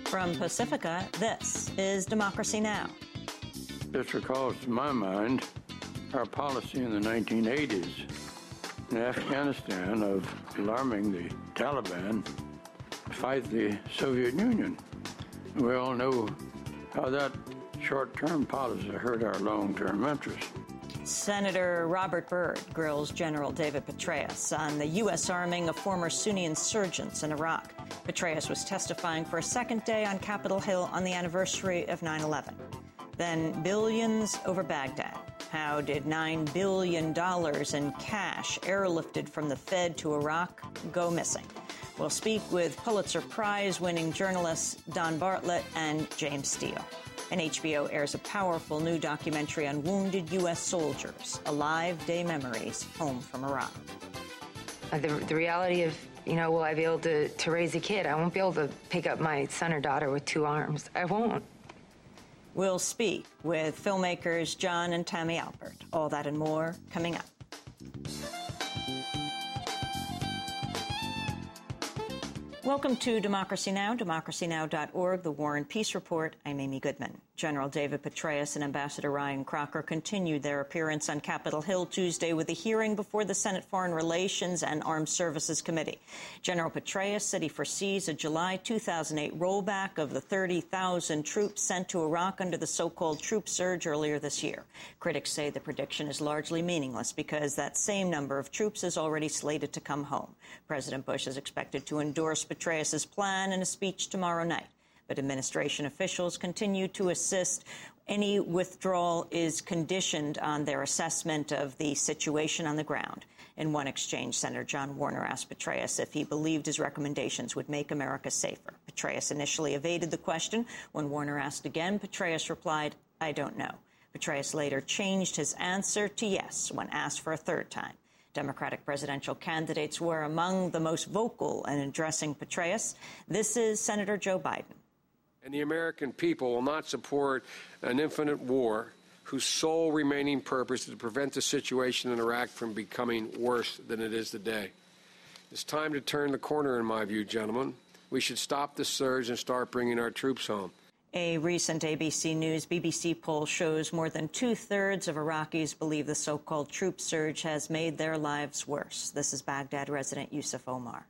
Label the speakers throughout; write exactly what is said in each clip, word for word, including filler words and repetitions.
Speaker 1: From Pacifica, this is Democracy Now!
Speaker 2: This recalls to my mind our policy in the nineteen eighties in Afghanistan of alarming the Taliban to fight the Soviet Union. We all know how that short-term policy hurt our long-term interests.
Speaker 1: Senator Robert Byrd grills General David Petraeus on the U S arming of former Sunni insurgents in Iraq. Petraeus was testifying for a second day on Capitol Hill on the anniversary of nine eleven. Then billions over Baghdad. How did nine billion dollars in cash airlifted from the Fed to Iraq go missing? We'll speak with Pulitzer Prize-winning journalists Don Bartlett and James Steele. And H B O airs a powerful new documentary on wounded U S soldiers, Alive Day Memories, Home from Iraq.
Speaker 3: Uh, the, the reality of, you know, will I be able to, to raise a kid? I won't be able to pick up my son or daughter with two arms. I won't.
Speaker 1: We'll speak with filmmakers John and Tammy Alpert. All that and more coming up. Welcome to Democracy Now!, democracy now dot org, the War and Peace Report. I'm Amy Goodman. General David Petraeus and Ambassador Ryan Crocker continued their appearance on Capitol Hill Tuesday with a hearing before the Senate Foreign Relations and Armed Services Committee. General Petraeus said he foresees a July two thousand eight rollback of the thirty thousand troops sent to Iraq under the so-called troop surge earlier this year. Critics say the prediction is largely meaningless because that same number of troops is already slated to come home. President Bush is expected to endorse Petraeus' plan in a speech tomorrow night. But administration officials continue to insist any withdrawal is conditioned on their assessment of the situation on the ground. In one exchange, Senator John Warner asked Petraeus if he believed his recommendations would make America safer. Petraeus initially evaded the question. When Warner asked again, Petraeus replied, "I don't know." Petraeus later changed his answer to yes when asked for a third time. Democratic presidential candidates were among the most vocal in addressing Petraeus. This is Senator Joe Biden.
Speaker 4: And the American people will not support an infinite war whose sole remaining purpose is to prevent the situation in Iraq from becoming worse than it is today. It's time to turn the corner, in my view, gentlemen. We should stop the surge and start bringing our troops home.
Speaker 1: A recent A B C News B B C poll shows more than two-thirds of Iraqis believe the so-called troop surge has made their lives worse. This is Baghdad resident Yusuf Omar.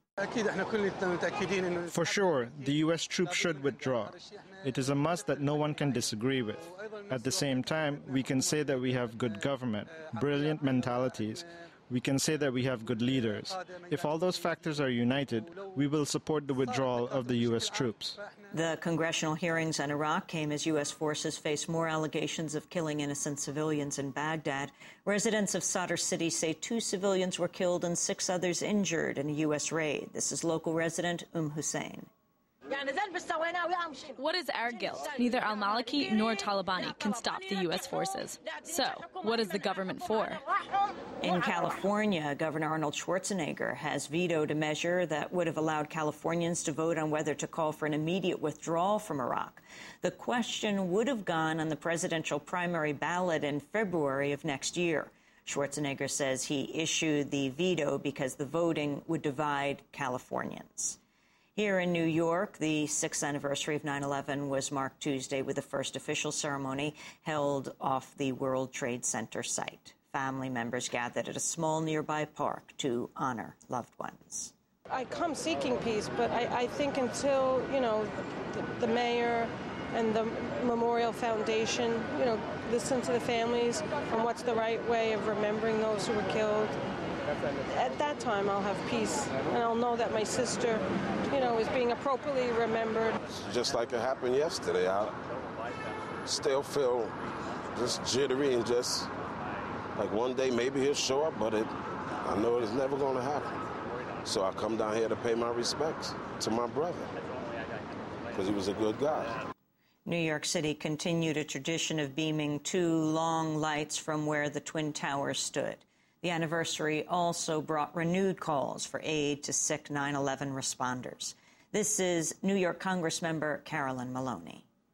Speaker 5: For sure, the U S troops should withdraw. It is a must that no one can disagree with. At the same time, we can say that we have good government, brilliant mentalities. We can say that we have good leaders. If all those factors are united, we will support the withdrawal of the U S troops.
Speaker 1: The congressional hearings on Iraq came as U S forces face more allegations of killing innocent civilians in Baghdad. Residents of Sadr City say two civilians were killed and six others injured in a U S raid. This is local resident Um Hussein.
Speaker 6: What is our guilt? Neither al-Maliki nor Talabani can stop the U S forces. So, what is the government for?
Speaker 1: In California, Governor Arnold Schwarzenegger has vetoed a measure that would have allowed Californians to vote on whether to call for an immediate withdrawal from Iraq. The question would have gone on the presidential primary ballot in February of next year. Schwarzenegger says he issued the veto because the voting would divide Californians. Here in New York, the sixth anniversary of nine eleven was marked Tuesday with the first official ceremony held off the World Trade Center site. Family members gathered at a small nearby park to honor loved ones.
Speaker 7: I come seeking peace, but I, I think until, you know, the, the mayor and the Memorial Foundation, you know, listen to the families on what's the right way of remembering those who were killed, at that time I'll have peace, and I'll know that my sister, you know, is being appropriately remembered.
Speaker 8: Just like it happened yesterday, I still feel just jittery and just like one day maybe he'll show up, but it, I know it's never going to happen. So I come down here to pay my respects to my brother, because he was a good guy.
Speaker 1: New York City continued a tradition of beaming two long lights from where the Twin Towers stood. The anniversary also brought renewed calls for aid to sick nine eleven responders. This is New York Congressmember Carolyn Maloney.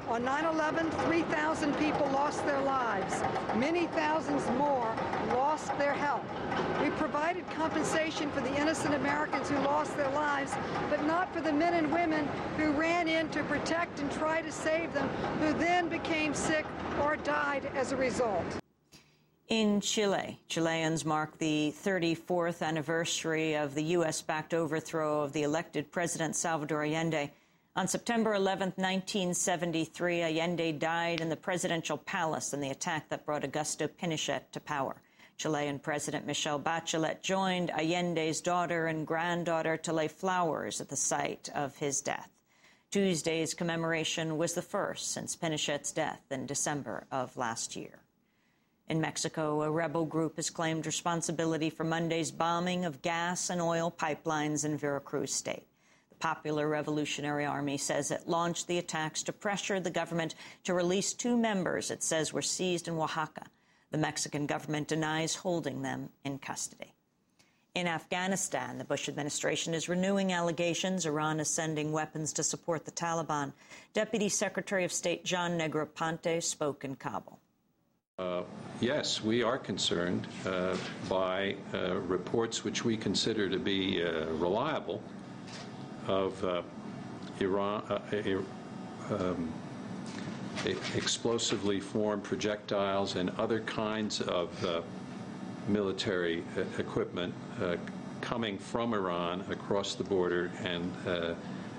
Speaker 9: On nine eleven, three thousand people lost their lives. Many thousands more lost their health. We provided compensation for the innocent Americans who lost their lives, but not for the men and women who ran in to protect and try to save them, who then became sick or died as a result.
Speaker 1: In Chile, Chileans mark the thirty-fourth anniversary of the U S-backed overthrow of the elected President Salvador Allende. On September eleventh, nineteen seventy-three, Allende died in the presidential palace in the attack that brought Augusto Pinochet to power. Chilean President Michelle Bachelet joined Allende's daughter and granddaughter to lay flowers at the site of his death. Tuesday's commemoration was the first since Pinochet's death in December of last year. In Mexico, a rebel group has claimed responsibility for Monday's bombing of gas and oil pipelines in Veracruz state. The Popular Revolutionary Army says it launched the attacks to pressure the government to release two members it says were seized in Oaxaca. The Mexican government denies holding them in custody. In Afghanistan, the Bush administration is renewing allegations Iran is sending weapons to support the Taliban. Deputy Secretary of State John Negroponte spoke in Kabul.
Speaker 10: Uh, yes, we are concerned uh, by uh, reports which we consider to be uh, reliable of uh, Iran, uh, um, explosively formed projectiles and other kinds of uh, military uh, equipment uh, coming from Iran across the border and uh,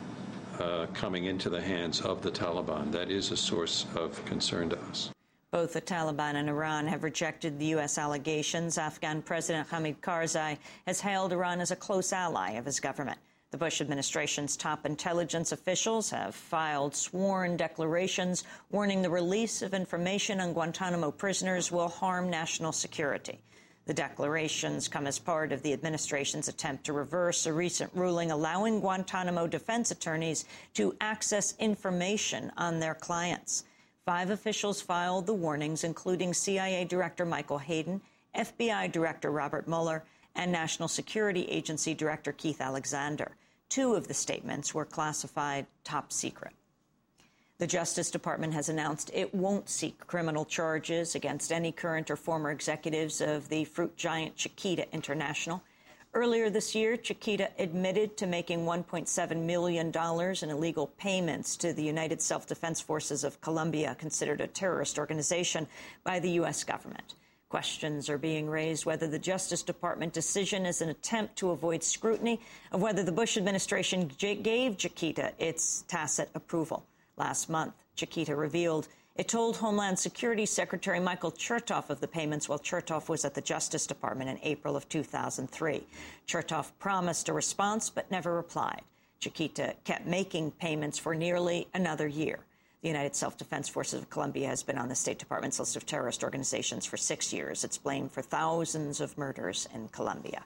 Speaker 10: uh, coming into the hands of the Taliban. That is a source of concern to us.
Speaker 1: Both the Taliban and Iran have rejected the U S allegations. Afghan President Hamid Karzai has hailed Iran as a close ally of his government. The Bush administration's top intelligence officials have filed sworn declarations warning the release of information on Guantanamo prisoners will harm national security. The declarations come as part of the administration's attempt to reverse a recent ruling allowing Guantanamo defense attorneys to access information on their clients. Five officials filed the warnings, including C I A Director Michael Hayden, F B I Director Robert Mueller, and National Security Agency Director Keith Alexander. Two of the statements were classified top secret. The Justice Department has announced it won't seek criminal charges against any current or former executives of the fruit giant Chiquita International. Earlier this year, Chiquita admitted to making one point seven million dollars in illegal payments to the United Self-Defense Forces of Colombia, considered a terrorist organization by the U S government. Questions are being raised whether the Justice Department decision is an attempt to avoid scrutiny of whether the Bush administration gave Chiquita its tacit approval. Last month, Chiquita revealed it told Homeland Security Secretary Michael Chertoff of the payments while Chertoff was at the Justice Department in April of two thousand three. Chertoff promised a response but never replied. Chiquita kept making payments for nearly another year. The United Self-Defense Forces of Colombia has been on the State Department's list of terrorist organizations for six years. It's blamed for thousands of murders in Colombia.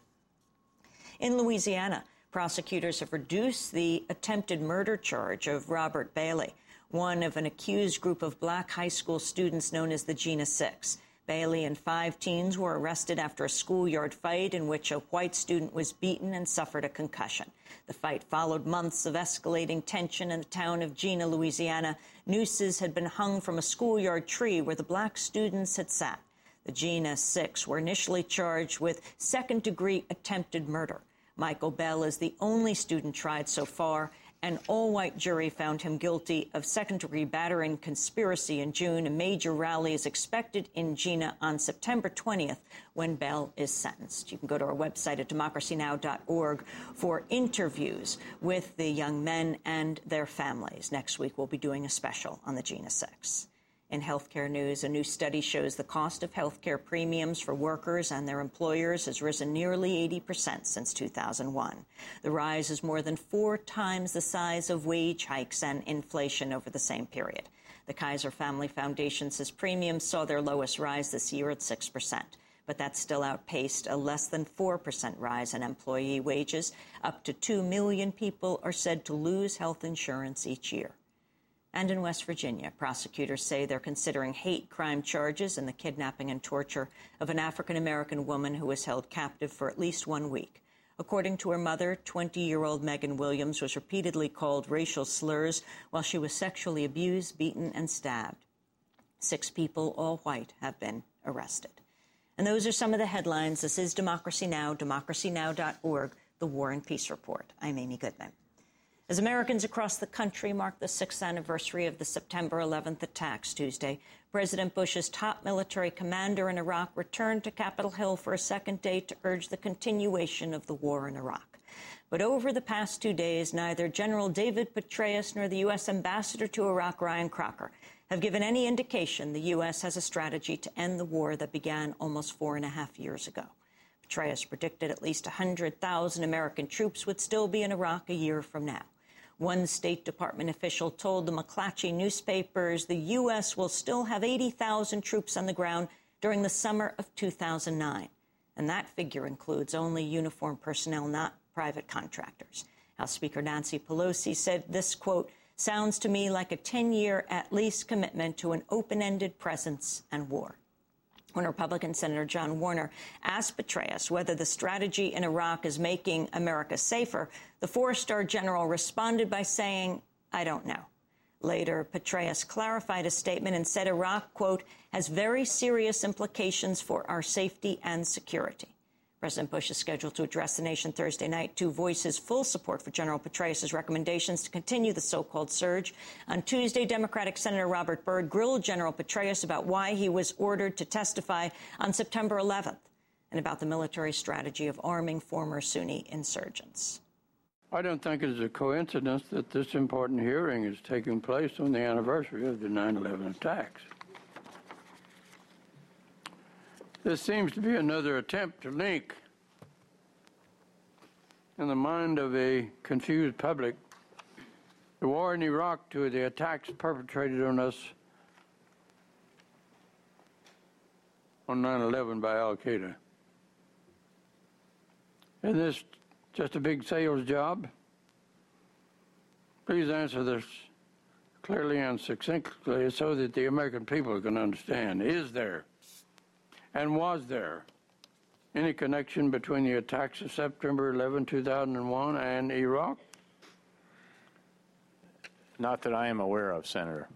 Speaker 1: In Louisiana, prosecutors have reduced the attempted murder charge of Robert Bailey, one of an accused group of black high school students known as the Jena Six. Bailey and five teens were arrested after a schoolyard fight in which a white student was beaten and suffered a concussion. The fight followed months of escalating tension in the town of Jena, Louisiana. Nooses had been hung from a schoolyard tree where the black students had sat. The Jena Six were initially charged with second-degree attempted murder. Michael Bell is the only student tried so far. An all-white jury found him guilty of second-degree battery and conspiracy in June. A major rally is expected in Jena on September twentieth when Bell is sentenced. You can go to our website at democracy now dot org for interviews with the young men and their families. Next week, we'll be doing a special on the Jena Six. In healthcare news, a new study shows the cost of healthcare premiums for workers and their employers has risen nearly eighty percent since two thousand one. The rise is more than four times the size of wage hikes and inflation over the same period. The Kaiser Family Foundation says premiums saw their lowest rise this year at six percent. But that still outpaced a less than four percent rise in employee wages. Up to two million people are said to lose health insurance each year. And in West Virginia, prosecutors say they're considering hate crime charges in the kidnapping and torture of an African-American woman who was held captive for at least one week. According to her mother, twenty-year-old Megan Williams was repeatedly called racial slurs while she was sexually abused, beaten, and stabbed. Six people, all white, have been arrested. And those are some of the headlines. This is Democracy Now!, democracy now dot org, the War and Peace Report. I'm Amy Goodman. As Americans across the country mark the sixth anniversary of the September eleventh attacks Tuesday, President Bush's top military commander in Iraq returned to Capitol Hill for a second day to urge the continuation of the war in Iraq. But over the past two days, neither General David Petraeus nor the U S ambassador to Iraq, Ryan Crocker, have given any indication the U S has a strategy to end the war that began almost four and a half years ago. Petraeus predicted at least one hundred thousand American troops would still be in Iraq a year from now. One State Department official told the McClatchy newspapers the U S will still have eighty thousand troops on the ground during the summer of two thousand nine. And that figure includes only uniformed personnel, not private contractors. House Speaker Nancy Pelosi said this, quote, sounds to me like a ten-year at least commitment to an open-ended presence and war. When Republican Senator John Warner asked Petraeus whether the strategy in Iraq is making America safer, the four-star general responded by saying, I don't know. Later, Petraeus clarified his statement and said Iraq, quote, has very serious implications for our safety and security. President Bush is scheduled to address the nation Thursday night to voice his full support for General Petraeus' recommendations to continue the so-called surge. On Tuesday, Democratic Senator Robert Byrd grilled General Petraeus about why he was ordered to testify on September eleventh and about the military strategy of arming former Sunni insurgents.
Speaker 2: I don't think it is a coincidence that this important hearing is taking place on the anniversary of the nine eleven attacks. This seems to be another attempt to link, in the mind of a confused public, the war in Iraq to the attacks perpetrated on us on nine eleven by al-Qaeda. Is this just a big sales job? Please answer this clearly and succinctly so that the American people can understand. Is there, and was there, any connection between the attacks of September eleventh, two thousand one and Iraq?
Speaker 11: Not that I am aware of, Senator.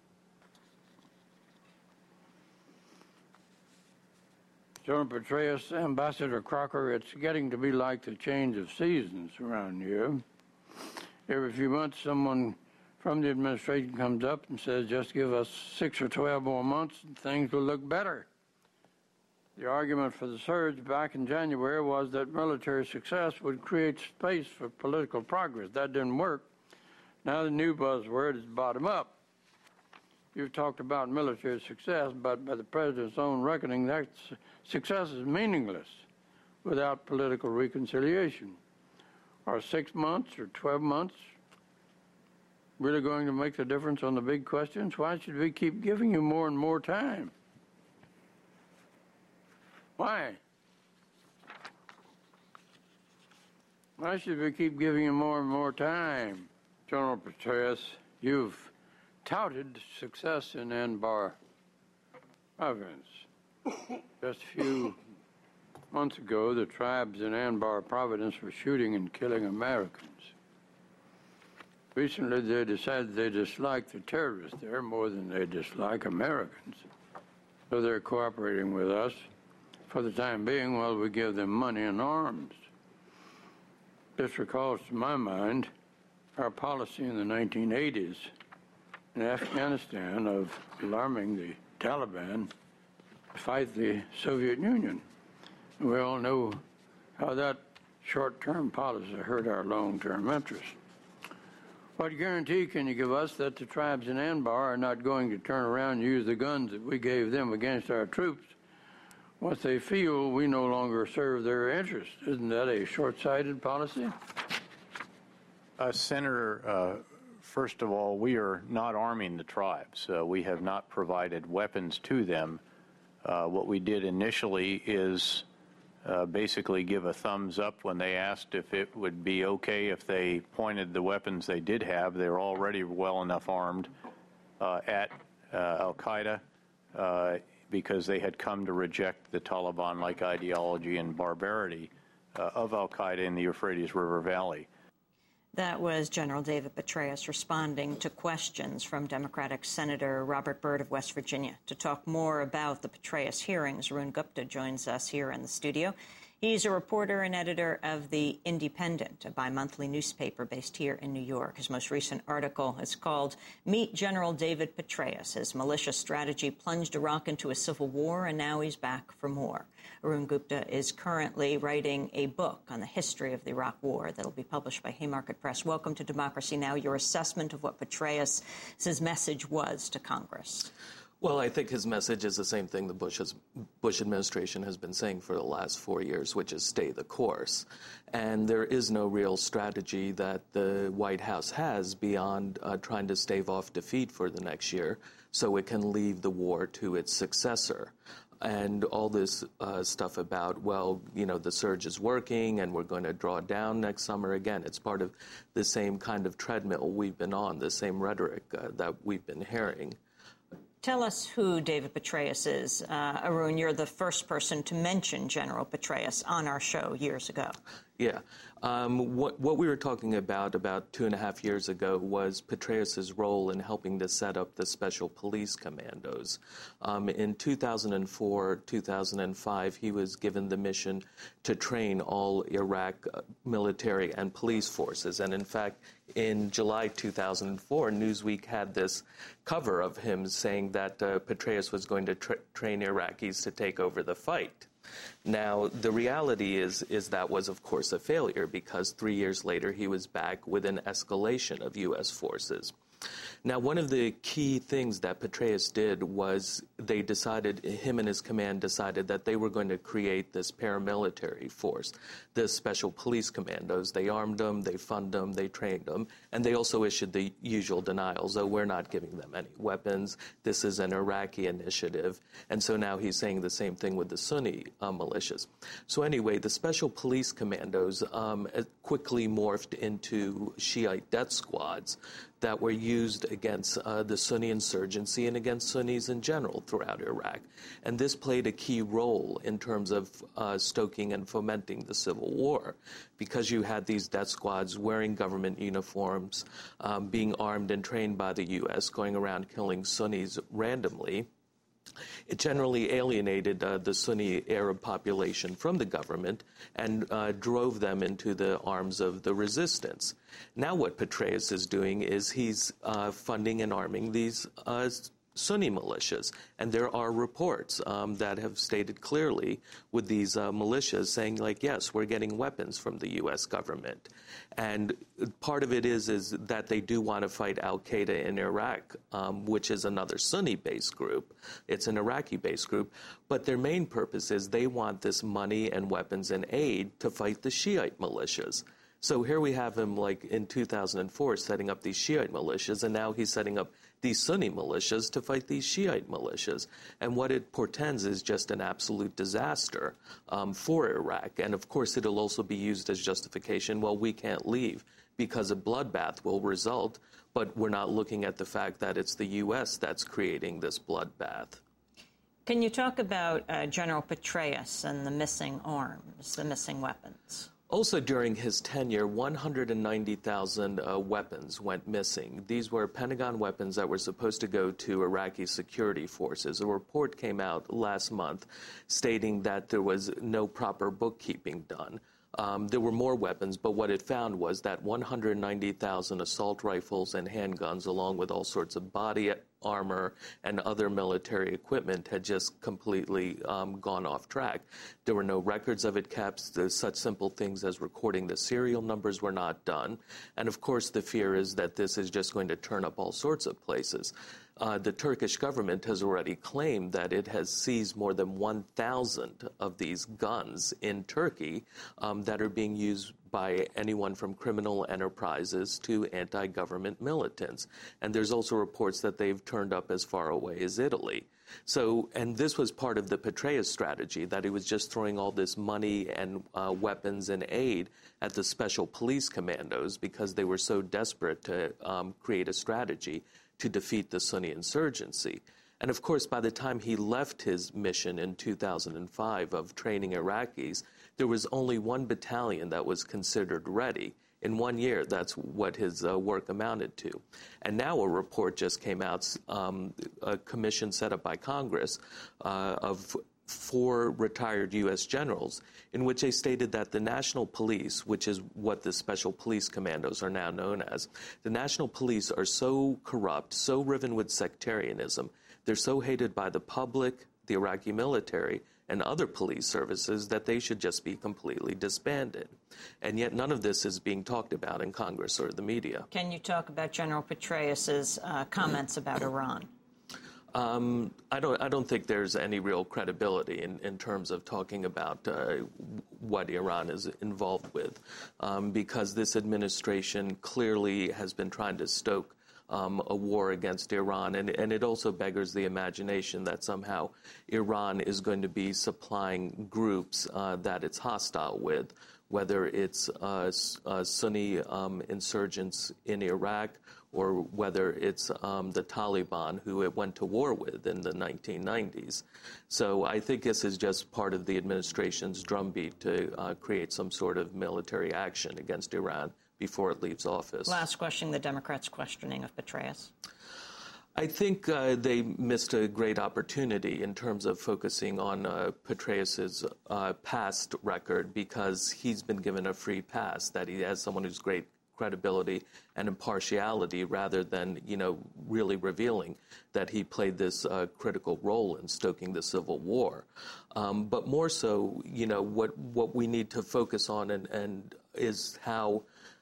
Speaker 2: General Petraeus, Ambassador Crocker, it's getting to be like the change of seasons around here. Every few months, someone from the administration comes up and says, just give us six or twelve more months and things will look better. The argument for the surge back in January was that military success would create space for political progress. That didn't work. Now the new buzzword is bottom up. You've talked about military success, but by the president's own reckoning, that success is meaningless without political reconciliation. Are six months or twelve months really going to make the difference on the big questions? Why should we keep giving you more and more time? Why? Why should we keep giving you more and more time? General Petraeus, you've touted success in Anbar province. Just a few months ago, the tribes in Anbar province were shooting and killing Americans. Recently, they decided they dislike the terrorists there more than they dislike Americans. So they're cooperating with us for the time being while we give them money and arms. This recalls to my mind our policy in the nineteen eighties in Afghanistan of alarming the Taliban to fight the Soviet Union. We all know how that short-term policy hurt our long-term interests. What guarantee can you give us that the tribes in Anbar are not going to turn around and use the guns that we gave them against our troops once they feel we no longer serve their interests? Isn't that a short-sighted policy?
Speaker 11: Uh, Senator, uh, first of all, we are not arming the tribes. Uh, we have not provided weapons to them. Uh, what we did initially is uh, basically give a thumbs up when they asked if it would be okay if they pointed the weapons they did have. They were already well enough armed uh, at uh, al-Qaeda uh, because they had come to reject the Taliban-like ideology and barbarity. uh, of al-Qaeda in the Euphrates River Valley.
Speaker 1: That was General David Petraeus responding to questions from Democratic Senator Robert Byrd of West Virginia. To talk more about the Petraeus hearings, Arun Gupta joins us here in the studio. He's a reporter and editor of The Independent, a bi-monthly newspaper based here in New York. His most recent article is called Meet General David Petraeus. His militia strategy plunged Iraq into a civil war, and now he's back for more. Arun Gupta is currently writing a book on the history of the Iraq War that will be published by Haymarket Press. Welcome to Democracy Now!, your assessment of what Petraeus' message was to Congress.
Speaker 12: Well, I think his message is the same thing the Bush, has, Bush administration has been saying for the last four years, which is stay the course. And there is no real strategy that the White House has beyond uh, trying to stave off defeat for the next year so it can leave the war to its successor. And all this uh, stuff about, well, you know, the surge is working and we're going to draw down next summer. Again, it's part of the same kind of treadmill we've been on, the same rhetoric uh, that we've been hearing.
Speaker 1: Tell us who David Petraeus is. Uh, Arun, you're the first person to mention General Petraeus on our show years ago.
Speaker 12: Yeah. Um, what, what we were talking about about two and a half years ago was Petraeus' role in helping to set up the Special Police Commandos. Um, in two thousand four, two thousand five, he was given the mission to train all Iraq military and police forces. And in fact, in July two thousand four, Newsweek had this cover of him saying that uh, Petraeus was going to tra- train Iraqis to take over the fight. Now, the reality is, is that was, of course, a failure because three years later he was back with an escalation of U S forces. Now, one of the key things that Petraeus did was they decided, him and his command decided that they were going to create this paramilitary force, the Special Police Commandos. They armed them, they funded them, they trained them, and they also issued the usual denials. Oh, we're not giving them any weapons. This is an Iraqi initiative. And so now he's saying the same thing with the Sunni uh, militias. So anyway, the Special Police Commandos um, quickly morphed into Shiite death squads that were used against uh, the Sunni insurgency and against Sunnis in general throughout Iraq. And this played a key role in terms of uh, stoking and fomenting the civil war because you had these death squads wearing government uniforms, um, being armed and trained by the U S, going around killing Sunnis randomly. It generally alienated uh, the Sunni Arab population from the government and uh, drove them into the arms of the resistance. Now what Petraeus is doing is he's uh, funding and arming these uh, Sunni militias. And there are reports um, that have stated clearly with these uh, militias saying, like, yes, we're getting weapons from the U S government. And part of it is, is that they do want to fight al-Qaeda in Iraq, um, which is another Sunni-based group. It's an Iraqi-based group. But their main purpose is they want this money and weapons and aid to fight the Shiite militias. So here we have him, like, in two thousand four, setting up these Shiite militias, and now he's setting up these Sunni militias to fight these Shiite militias. And what it portends is just an absolute disaster um, for Iraq. And, of course, it'll also be used as justification, well, we can't leave because a bloodbath will result, but we're not looking at the fact that it's the U S that's creating this bloodbath.
Speaker 1: Can you talk about uh, General Petraeus and the missing arms, the missing weapons?
Speaker 12: Also during his tenure, one hundred ninety thousand uh, weapons went missing. These were Pentagon weapons that were supposed to go to Iraqi security forces. A report came out last month stating that there was no proper bookkeeping done. Um, there were more weapons, but what it found was that one hundred ninety thousand assault rifles and handguns, along with all sorts of body armor and other military equipment, had just completely um, gone off track. There were no records of it kept. There's such simple things as recording the serial numbers were not done. And, of course, the fear is that this is just going to turn up all sorts of places. Uh, the Turkish government has already claimed that it has seized more than one thousand of these guns in Turkey um, that are being used by anyone from criminal enterprises to anti-government militants. And there's also reports that they've turned up as far away as Italy. So, and this was part of the Petraeus strategy, that he was just throwing all this money and uh, weapons and aid at the Special Police Commandos because they were so desperate to um, create a strategy to defeat the Sunni insurgency. And of course, by the time he left his mission in two thousand five of training Iraqis, there was only one battalion that was considered ready. In one year, that's what his uh, work amounted to. And now a report just came out, um, a commission set up by Congress uh, of four retired U S generals, in which they stated that the National Police, which is what the Special Police Commandos are now known as, the National Police are so corrupt, so riven with sectarianism, they're so hated by the public, the Iraqi military, and other police services that they should just be completely disbanded. And yet none of this is being talked about in Congress or the media.
Speaker 1: Can you talk about General Petraeus's uh, comments about Iran?
Speaker 12: Um, I don't. I don't think there's any real credibility in, in terms of talking about uh, what Iran is involved with, um, because this administration clearly has been trying to stoke Um, a war against Iran, and, and it also beggars the imagination that somehow Iran is going to be supplying groups uh, that it's hostile with, whether it's uh, uh, Sunni um, insurgents in Iraq or whether it's um, the Taliban, who it went to war with in the nineteen nineties. So I think this is just part of the administration's drumbeat to uh, create some sort of military action against Iran before it leaves office.
Speaker 1: Last question, the Democrats' questioning of Petraeus.
Speaker 12: I think uh, they missed a great opportunity in terms of focusing on uh, Petraeus's uh, past record, because he's been given a free pass, that he has someone who's great credibility and impartiality, rather than, you know, really revealing that he played this uh, critical role in stoking the civil war. Um, but more so, you know, what, what we need to focus on and, and is how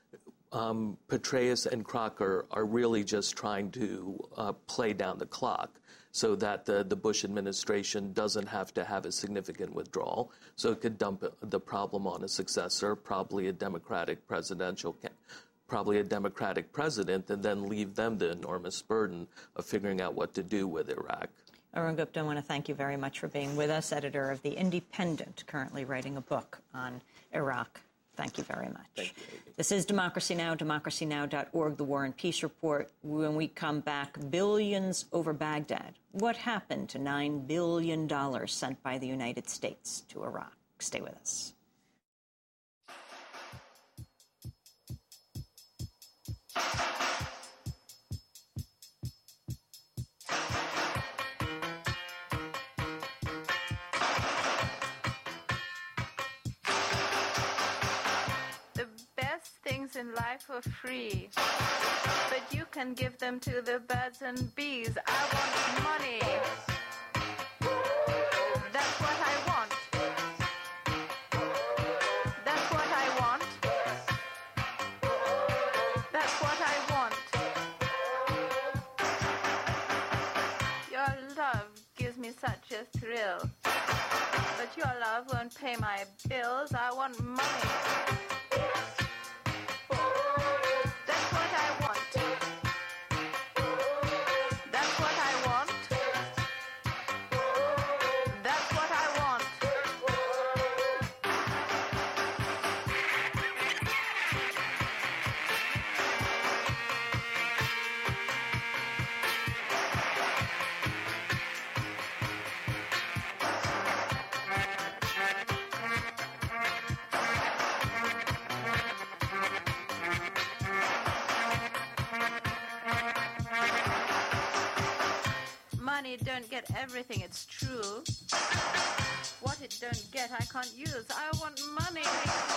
Speaker 12: Um, Petraeus and Crocker are really just trying to uh, play down the clock so that the, the Bush administration doesn't have to have a significant withdrawal, so it could dump the problem on a successor, probably a Democratic presidential, probably a Democratic president, and then leave them the enormous burden of figuring out what to do with Iraq.
Speaker 1: Arun Gupta, I want to thank you very much for being with us, editor of The Independent, currently writing a book on Iraq. Thank you very much.
Speaker 12: Thank you.
Speaker 1: This is Democracy Now!, democracy now dot org, the War and Peace Report. When we come back, billions over Baghdad. What happened to nine billion dollars sent by the United States to Iraq? Stay with us.
Speaker 13: In life for free, but you can give them to the birds and bees. I want money. That's what I want. That's what I want. That's what I want. Your love gives me such a thrill, but your love won't pay my bills. I want money. Money don't get everything, it's true. What it don't get, I can't use. I want money.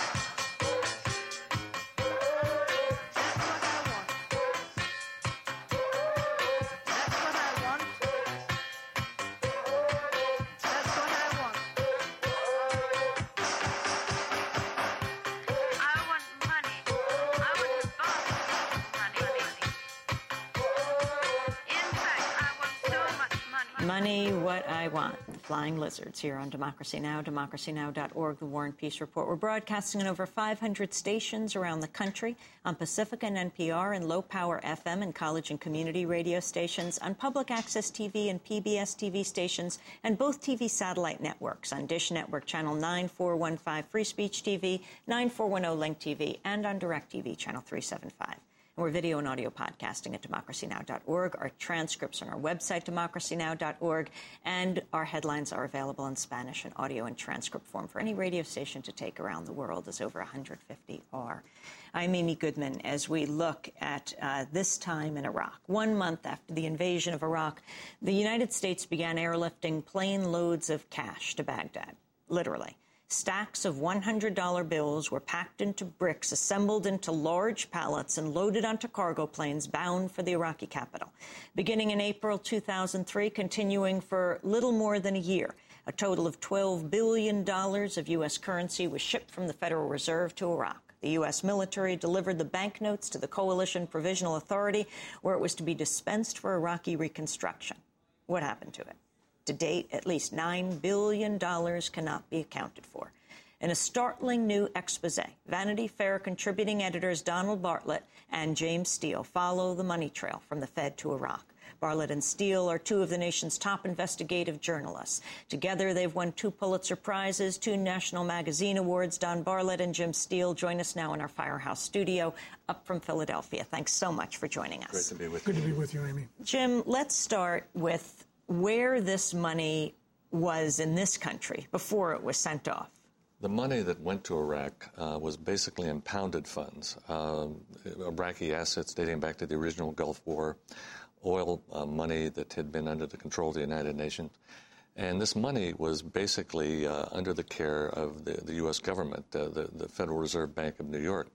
Speaker 1: Money, what I want. Flying Lizards here on Democracy Now!, democracy now dot org, the War and Peace Report. We're broadcasting in over five hundred stations around the country, on Pacifica and N P R, and low-power F M and college and community radio stations, on public access T V and P B S T V stations, and both T V satellite networks, on Dish Network Channel nine four one five Free Speech T V, nine four one zero Link T V, and on DirecTV Channel three seventy-five. we're video and audio podcasting at democracy now dot org. Our transcripts on our website, democracy now dot org, and our headlines are available in Spanish and audio and transcript form for any radio station to take around the world, as over one hundred fifty are. I'm Amy Goodman. As we look at uh, this time in Iraq, one month after the invasion of Iraq, the United States began airlifting plane loads of cash to Baghdad, literally. Stacks of one hundred dollar bills were packed into bricks, assembled into large pallets, and loaded onto cargo planes bound for the Iraqi capital. Beginning in April two thousand three, continuing for little more than a year, a total of twelve billion dollars of U S currency was shipped from the Federal Reserve to Iraq. The U S military delivered the banknotes to the Coalition Provisional Authority, where it was to be dispensed for Iraqi reconstruction. What happened to it? To date, at least nine billion dollars cannot be accounted for. In a startling new expose, Vanity Fair contributing editors Donald Bartlett and James Steele follow the money trail from the Fed to Iraq. Bartlett and Steele are two of the nation's top investigative journalists. Together, they've won two Pulitzer Prizes, two National Magazine Awards. Don Bartlett and Jim Steele join us now in our Firehouse studio up from Philadelphia. Thanks so much for joining us.
Speaker 14: Great to be with you.
Speaker 15: Good to be with you, Amy.
Speaker 1: Jim, let's start with where this money was in this country before it was sent off.
Speaker 14: The money that went to Iraq uh, was basically impounded funds, uh, Iraqi assets dating back to the original Gulf War, oil uh, money that had been under the control of the United Nations. And this money was basically uh, under the care of the, the U S government, uh, the, the Federal Reserve Bank of New York.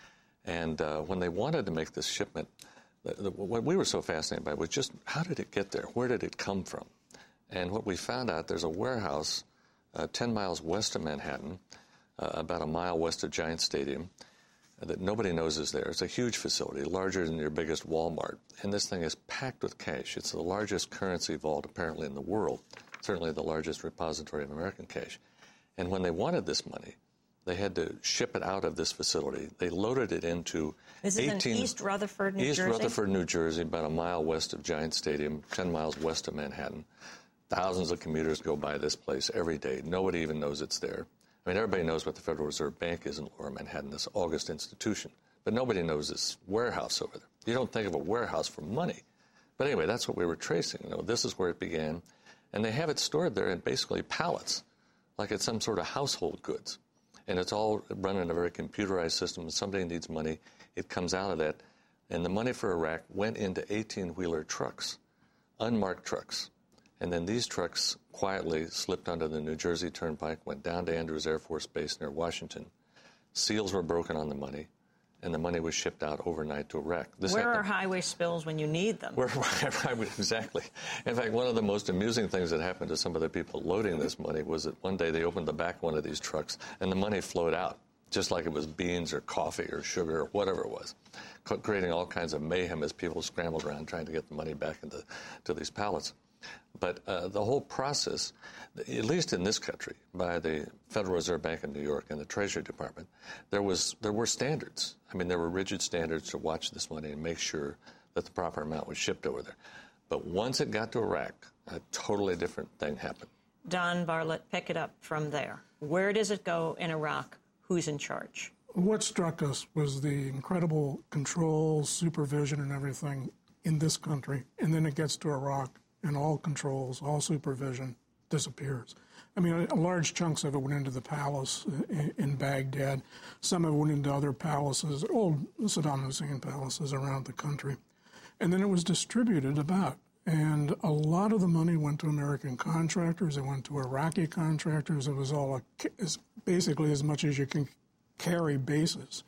Speaker 14: And uh, when they wanted to make this shipment, the, the, what we were so fascinated by was just how did it get there? Where did it come from? And what we found out, there's a warehouse uh, ten miles west of Manhattan, uh, about a mile west of Giant Stadium, uh, that nobody knows is there. It's a huge facility, larger than your biggest Walmart. And this thing is packed with cash. It's the largest currency vault apparently in the world, certainly the largest repository of American cash. And when they wanted this money, they had to ship it out of this facility. They loaded it into
Speaker 1: This is
Speaker 14: eighteen
Speaker 1: in East Rutherford, New
Speaker 14: East
Speaker 1: Jersey?
Speaker 14: Rutherford, New Jersey, about a mile west of Giant Stadium, ten miles west of Manhattan. Thousands of commuters go by this place every day. Nobody even knows it's there. I mean, everybody knows what the Federal Reserve Bank is in Lower Manhattan, this august institution. But nobody knows this warehouse over there. You don't think of a warehouse for money. But anyway, that's what we were tracing. You know, this is where it began. And they have it stored there in basically pallets, like it's some sort of household goods. And it's all run in a very computerized system. If somebody needs money, it comes out of that. And the money for Iraq went into eighteen-wheeler trucks, unmarked trucks. And then these trucks quietly slipped onto the New Jersey Turnpike, went down to Andrews Air Force Base near Washington. Seals were broken on the money, and the money was shipped out overnight to Iraq. This
Speaker 1: Where
Speaker 14: happened.
Speaker 1: are highway spills when you need them?
Speaker 14: Where, exactly. In fact, one of the most amusing things that happened to some of the people loading this money was that one day they opened the back of one of these trucks, and the money flowed out, just like it was beans or coffee or sugar or whatever it was, creating all kinds of mayhem as people scrambled around trying to get the money back into to these pallets. But uh, the whole process, at least in this country, by the Federal Reserve Bank of New York and the Treasury Department, there was there were standards. I mean, there were rigid standards to watch this money and make sure that the proper amount was shipped over there. But once it got to Iraq, a totally different thing happened.
Speaker 1: Don Bartlett, pick it up from there. Where does it go in Iraq? Who's in charge?
Speaker 15: What struck us was the incredible control, supervision, and everything in this country. And then it gets to Iraq, and all controls, all supervision disappears. I mean, large chunks of it went into the palace in Baghdad. Some of it went into other palaces, old Saddam Hussein palaces around the country. And then it was distributed about. And a lot of the money went to American contractors. It went to Iraqi contractors. It was all a, basically as much as you can carry bases.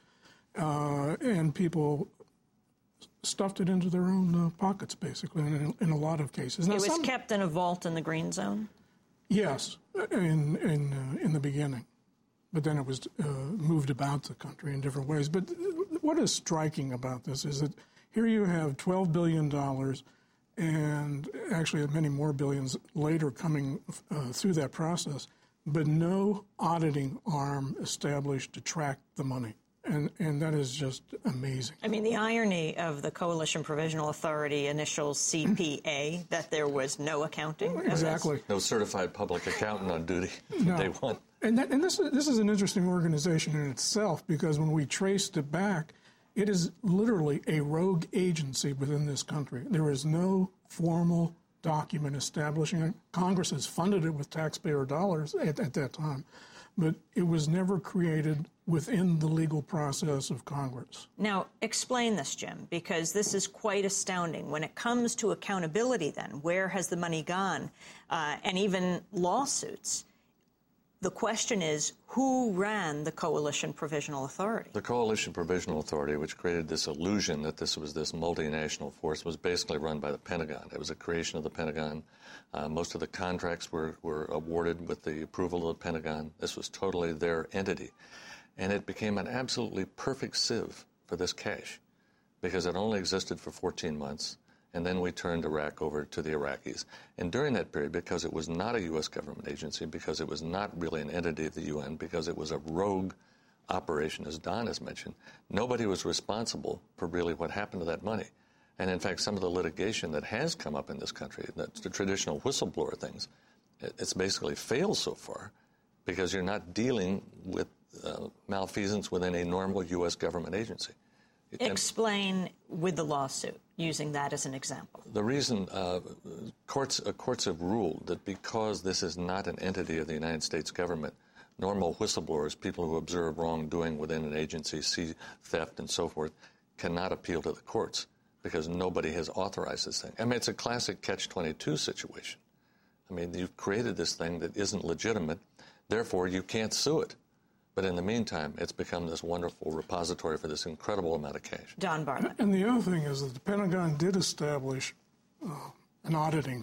Speaker 15: Uh, and people stuffed it into their own uh, pockets, basically, in, in a lot of cases. Now,
Speaker 1: it was
Speaker 15: some,
Speaker 1: kept in a vault in the Green Zone?
Speaker 15: Yes, in in uh, in the beginning. But then it was uh, moved about the country in different ways. But what is striking about this is that here you have twelve billion dollars and actually many more billions later coming uh, through that process, but no auditing arm established to track the money. And, and that is just amazing.
Speaker 1: I mean, the irony of the Coalition Provisional Authority initials C P A, that there was no accounting.
Speaker 15: Exactly.
Speaker 14: No certified public accountant on duty from
Speaker 15: no.
Speaker 14: day one.
Speaker 15: And, that, and this, this is an interesting organization in itself, because when we traced it back, It is literally a rogue agency within this country. There is no formal document establishing it. Congress has funded it with taxpayer dollars at, at that time, but it was never created within the legal process of Congress.
Speaker 1: Now, explain this, Jim, because this is quite astounding. When it comes to accountability, then, where has the money gone? Uh, and even lawsuits. The question is, who ran the Coalition Provisional Authority?
Speaker 14: The Coalition Provisional Authority, which created this illusion that this was this multinational force, was basically run by the Pentagon. It was a creation of the Pentagon. Uh, most of the contracts were, were awarded with the approval of the Pentagon. This was totally their entity. And it became an absolutely perfect sieve for this cash because it only existed for fourteen months. And then we turned Iraq over to the Iraqis. And during that period, because it was not a U S government agency, because it was not really an entity of the U N, because it was a rogue operation, as Don has mentioned, nobody was responsible for really what happened to that money. And in fact, some of the litigation that has come up in this country, that's the traditional whistleblower things, it's basically failed so far because you're not dealing with uh, malfeasance within a normal U S government agency.
Speaker 1: Explain with the lawsuit, using that as an example.
Speaker 14: The reason uh, courts, uh, courts have ruled that because this is not an entity of the United States government, normal whistleblowers, people who observe wrongdoing within an agency, see theft and so forth, cannot appeal to the courts because nobody has authorized this thing. I mean, it's a classic catch twenty-two situation. I mean, you've created this thing that isn't legitimate, therefore you can't sue it. But in the meantime, it's become this wonderful repository for this incredible amount of cash.
Speaker 1: Don Bartlett.
Speaker 15: And the other thing is that the Pentagon did establish uh, an auditing,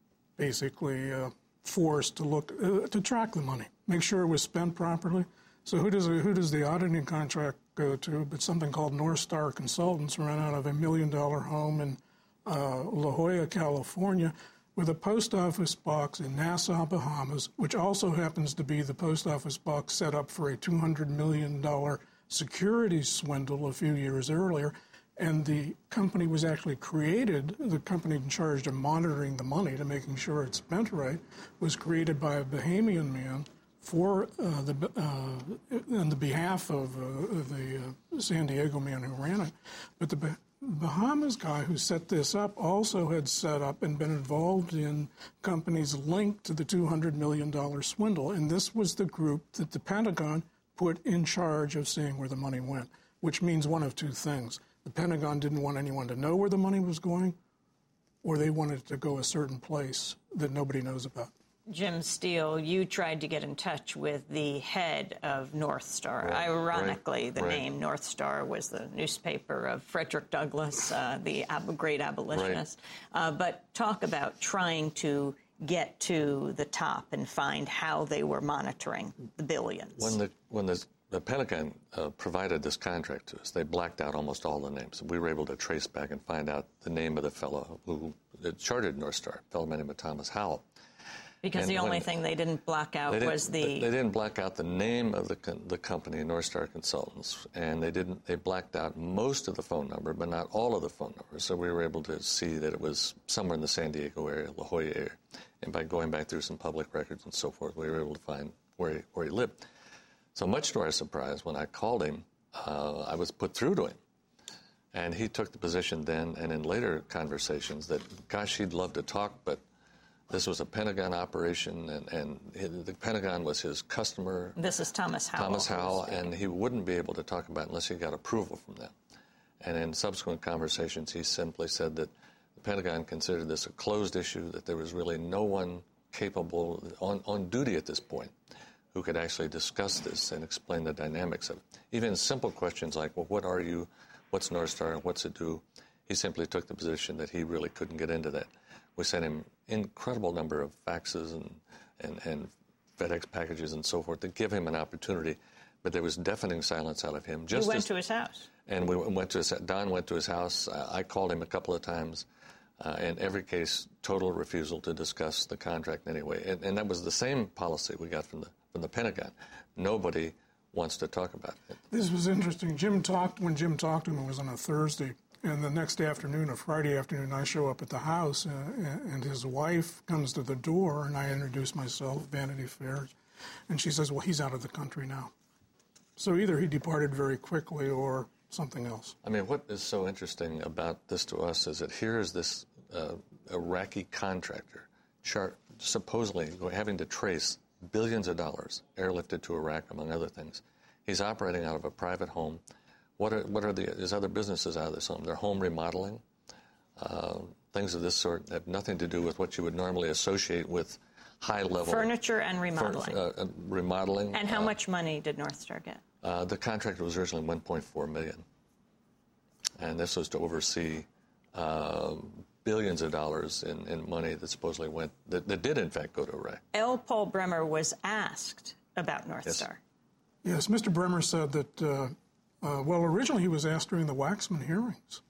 Speaker 15: basically, uh, force to look uh, to track the money, make sure it was spent properly. So who does who does the auditing contract go to? But something called North Star Consultants, ran out of a million dollar home in uh, La Jolla, California, with a post office box in Nassau, Bahamas, which also happens to be the post office box set up for a two hundred million dollars securities swindle a few years earlier. And the company was actually created, the company in charge of monitoring the money to making sure it's spent right, was created by a Bahamian man for uh, the uh, on the behalf of uh, the uh, San Diego man who ran it. But the Bahamas guy who set this up also had set up and been involved in companies linked to the two hundred million dollars swindle. And this was the group that the Pentagon put in charge of seeing where the money went, which means one of two things. The Pentagon didn't want anyone to know where the money was going, or they wanted it to go a certain place that nobody knows about.
Speaker 1: Jim Steele, you tried to get in touch with the head of North Star.
Speaker 14: Right,
Speaker 1: Ironically,
Speaker 14: right,
Speaker 1: the
Speaker 14: right.
Speaker 1: name North Star was the newspaper of Frederick Douglass, uh, the ab- great abolitionist. Right. Uh, but talk about trying to get to the top and find how they were monitoring the billions.
Speaker 14: When the when the, the Pentagon uh, provided this contract to us, they blacked out almost all the names. We were able to trace back and find out the name of the fellow who chartered North Star, a fellow named Thomas Howell.
Speaker 1: Because
Speaker 14: and
Speaker 1: the only
Speaker 14: when,
Speaker 1: thing they didn't black out was the...
Speaker 14: They, they didn't black out the name of the the company, North Star Consultants, and they didn't. They blacked out most of the phone number, but not all of the phone numbers. So we were able to see that it was somewhere in the San Diego area, La Jolla area. And by going back through some public records and so forth, we were able to find where he, where he lived. So much to our surprise, when I called him, uh, I was put through to him. And he took the position then and in later conversations that, gosh, he'd love to talk, but this was a Pentagon operation, and, and the Pentagon was his customer.
Speaker 1: This is Thomas Howell.
Speaker 14: Thomas Howell, and he wouldn't be able to talk about it unless he got approval from them. And in subsequent conversations, he simply said that the Pentagon considered this a closed issue, that there was really no one capable, on, on duty at this point, who could actually discuss this and explain the dynamics of it. Even simple questions like, well, what are you, what's North Star, and what's it do? He simply took the position that he really couldn't get into that. We sent him incredible number of faxes and, and, and FedEx packages and so forth to give him an opportunity, but there was deafening silence out of him. Just
Speaker 1: you went
Speaker 14: as,
Speaker 1: to his house.
Speaker 14: And we went to his, Don went to his house. I called him a couple of times. Uh, in every case, total refusal to discuss the contract anyway. And, and that was the same policy we got from the from the Pentagon. Nobody wants to talk about it.
Speaker 15: This was interesting. Jim talked, when Jim talked to him, it was on a Thursday. And the next afternoon, a Friday afternoon, I show up at the house, uh, and his wife comes to the door, and I introduce myself, Vanity Fair, and she says, well, he's out of the country now. So either he departed very quickly, or something else.
Speaker 14: I mean, what is so interesting about this to us is that here is this uh, Iraqi contractor char- supposedly having to trace billions of dollars airlifted to Iraq, among other things. He's operating out of a private home. What are, what are the, his other businesses out of this home? They're home remodeling, uh, things of this sort that have nothing to do with what you would normally associate with high-level
Speaker 1: furniture and remodeling.
Speaker 14: Fur, uh, remodeling.
Speaker 1: And how
Speaker 14: uh,
Speaker 1: much money did North Star get?
Speaker 14: Uh, the contract was originally one point four million dollars, and this was to oversee uh, billions of dollars in, in money that supposedly went, that, that did in fact go to Iraq.
Speaker 1: L. Paul Bremer was asked about North
Speaker 14: yes.
Speaker 1: Star.
Speaker 15: Yes, Mister Bremer said that, uh, uh, well, originally he was asked during the Waxman hearings,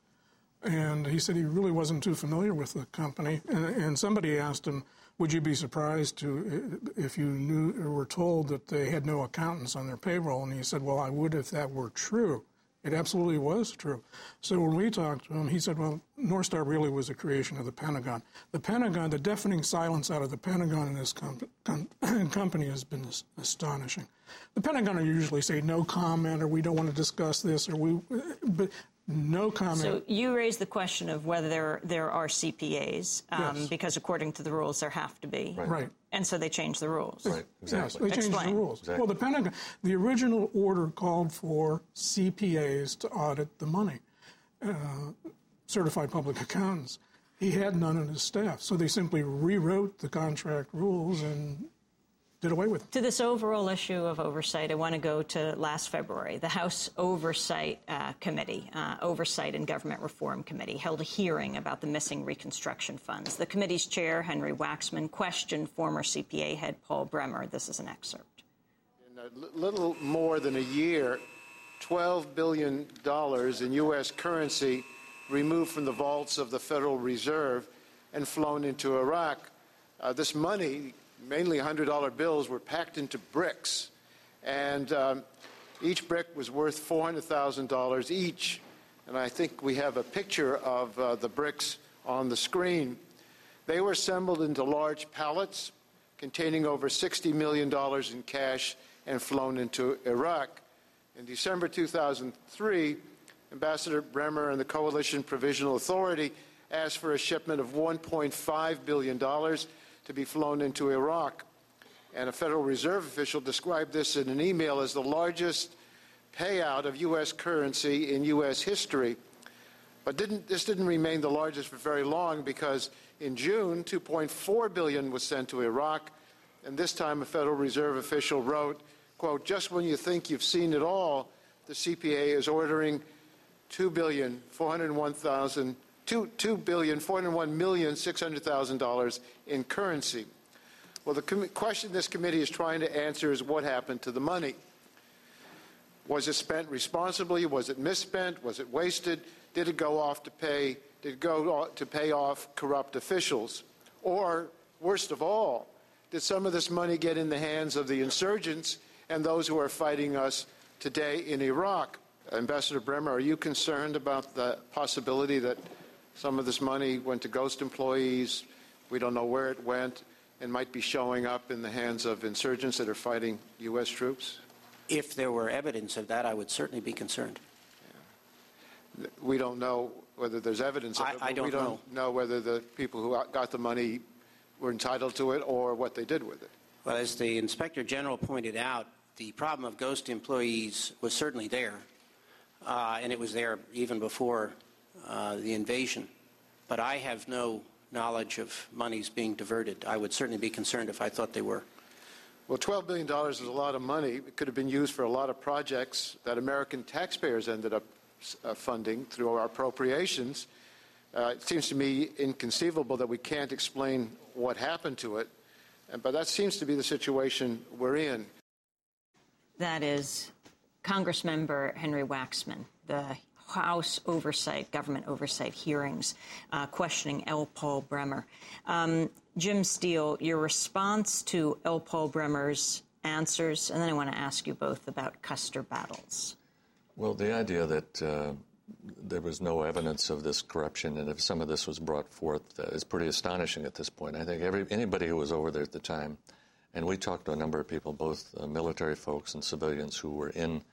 Speaker 15: and he said he really wasn't too familiar with the company, and, and somebody asked him, would you be surprised to if you knew or were told that they had no accountants on their payroll? And he said, well, I would if that were true. It absolutely was true. So when we talked to him, he said, well, North Star really was a creation of the Pentagon. The Pentagon, the deafening silence out of the Pentagon in this com- com- company has been astonishing. The Pentagon will usually say no comment, or we don't want to discuss this, or we, but no comment.
Speaker 1: So you raised the question of whether there there are C P As, um,
Speaker 15: yes.
Speaker 1: because according to the rules there have to be.
Speaker 15: Right. right.
Speaker 1: And so they changed the rules.
Speaker 14: Right, exactly.
Speaker 15: Yes, they changed
Speaker 1: Explain.
Speaker 15: the rules.
Speaker 14: Exactly.
Speaker 15: Well, the Pentagon, the original order called for C P As to audit the money, uh, certified public accountants. He had none on his staff, so they simply rewrote the contract rules and did away with it.
Speaker 1: To this overall issue of oversight, I want to go to last February. The House Oversight uh, Committee, uh, Oversight and Government Reform Committee, held a hearing about the missing Reconstruction funds. The committee's chair, Henry Waxman, questioned former C P A head Paul Bremer. This is an excerpt.
Speaker 16: In a little more than a year, twelve billion dollars in U S currency removed from the vaults of the Federal Reserve and flown into Iraq. Uh, this money, mainly one hundred dollar bills, were packed into bricks, and um, each brick was worth four hundred thousand dollars each. And I think we have a picture of uh, the bricks on the screen. They were assembled into large pallets containing over sixty million dollars in cash and flown into Iraq. In December two thousand three, Ambassador Bremer and the Coalition Provisional Authority asked for a shipment of one point five billion dollars to be flown into Iraq. And a Federal Reserve official described this in an email as the largest payout of U S currency in U S history. But didn't, this didn't remain the largest for very long, because in June, two point four billion dollars was sent to Iraq. And this time a Federal Reserve official wrote, quote, just when you think you've seen it all, the C P A is ordering two billion four hundred one thousand two billion four hundred one million six hundred thousand dollars in currency. Well, the com- question this committee is trying to answer is what happened to the money. Was it spent responsibly? Was it misspent? Was it wasted? Did it go off to pay? Did it go to pay off corrupt officials? Or, worst of all, did some of this money get in the hands of the insurgents and those who are fighting us today in Iraq? Ambassador Bremer, are you concerned about the possibility that some of this money went to ghost employees, we don't know where it went, and might be showing up in the hands of insurgents that are fighting U S troops?
Speaker 17: If there were evidence of that, I would certainly be concerned.
Speaker 16: Yeah. We don't know whether there's evidence of
Speaker 17: I,
Speaker 16: it, but
Speaker 17: I don't
Speaker 16: we don't
Speaker 17: know.
Speaker 16: know whether the people who got the money were entitled to it or what they did with it.
Speaker 17: Well, as the Inspector General pointed out, the problem of ghost employees was certainly there, uh, and it was there even before Uh, the invasion. But I have no knowledge of monies being diverted. I would certainly be concerned if I thought they were.
Speaker 16: Well, twelve billion dollars is a lot of money. It could have been used for a lot of projects that American taxpayers ended up uh, funding through our appropriations. Uh, it seems to me inconceivable that we can't explain what happened to it, but that seems to be the situation we're in.
Speaker 1: That is Congressmember Henry Waxman, the House Oversight, Government Oversight hearings, uh, questioning L. Paul Bremer. Um, Jim Steele, your response to L. Paul Bremer's answers, and then I want to ask you both about Custer Battles.
Speaker 14: Well, the idea that uh, there was no evidence of this corruption, and if some of this was brought forth, uh, is pretty astonishing at this point. I think every anybody who was over there at the time, and we talked to a number of people, both uh, military folks and civilians who were in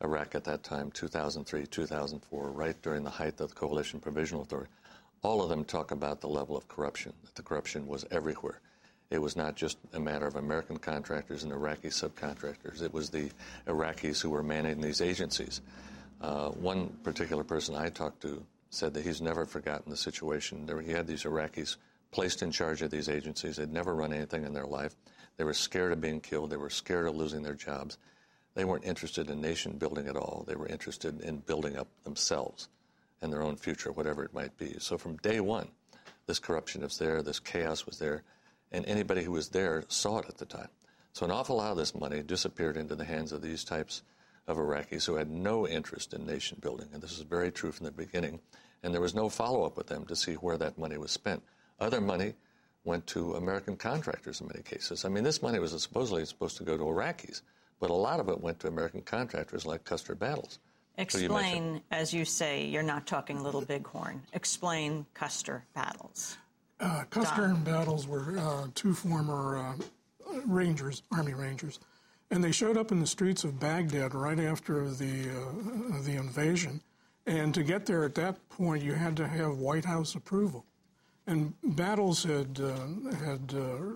Speaker 14: Iraq at that time, two thousand three, two thousand four, right during the height of the Coalition Provisional Authority, all of them talk about the level of corruption, that the corruption was everywhere. It was not just a matter of American contractors and Iraqi subcontractors. It was the Iraqis who were managing these agencies. Uh, one particular person I talked to said that he's never forgotten the situation. There, he had these Iraqis placed in charge of these agencies. They'd never run anything in their life. They were scared of being killed. They were scared of losing their jobs. They weren't interested in nation building at all. They were interested in building up themselves and their own future, whatever it might be. So from day one, this corruption was there, this chaos was there, and anybody who was there saw it at the time. So an awful lot of this money disappeared into the hands of these types of Iraqis who had no interest in nation building, and this is very true from the beginning, and there was no follow-up with them to see where that money was spent. Other money went to American contractors in many cases. I mean, this money was supposedly supposed to go to Iraqis, but a lot of it went to American contractors like Custer Battles.
Speaker 1: Explain, you as you say, you're not talking Little Bighorn. Explain Custer Battles.
Speaker 15: Uh, Custer and Battles were uh, two former uh, Rangers, Army Rangers, and they showed up in the streets of Baghdad right after the uh, the invasion. And to get there at that point, you had to have White House approval. And Battles had uh, had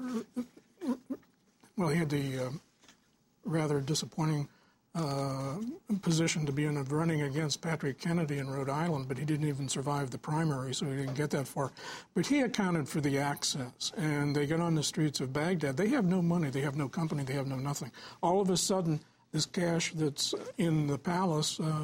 Speaker 15: uh, well, he had the uh, rather disappointing uh, position to be in a running against Patrick Kennedy in Rhode Island, but he didn't even survive the primary, so he didn't get that far. But he accounted for the access, and they get on the streets of Baghdad. They have no money, they have no company, they have no nothing. All of a sudden, this cash that's in the palace uh,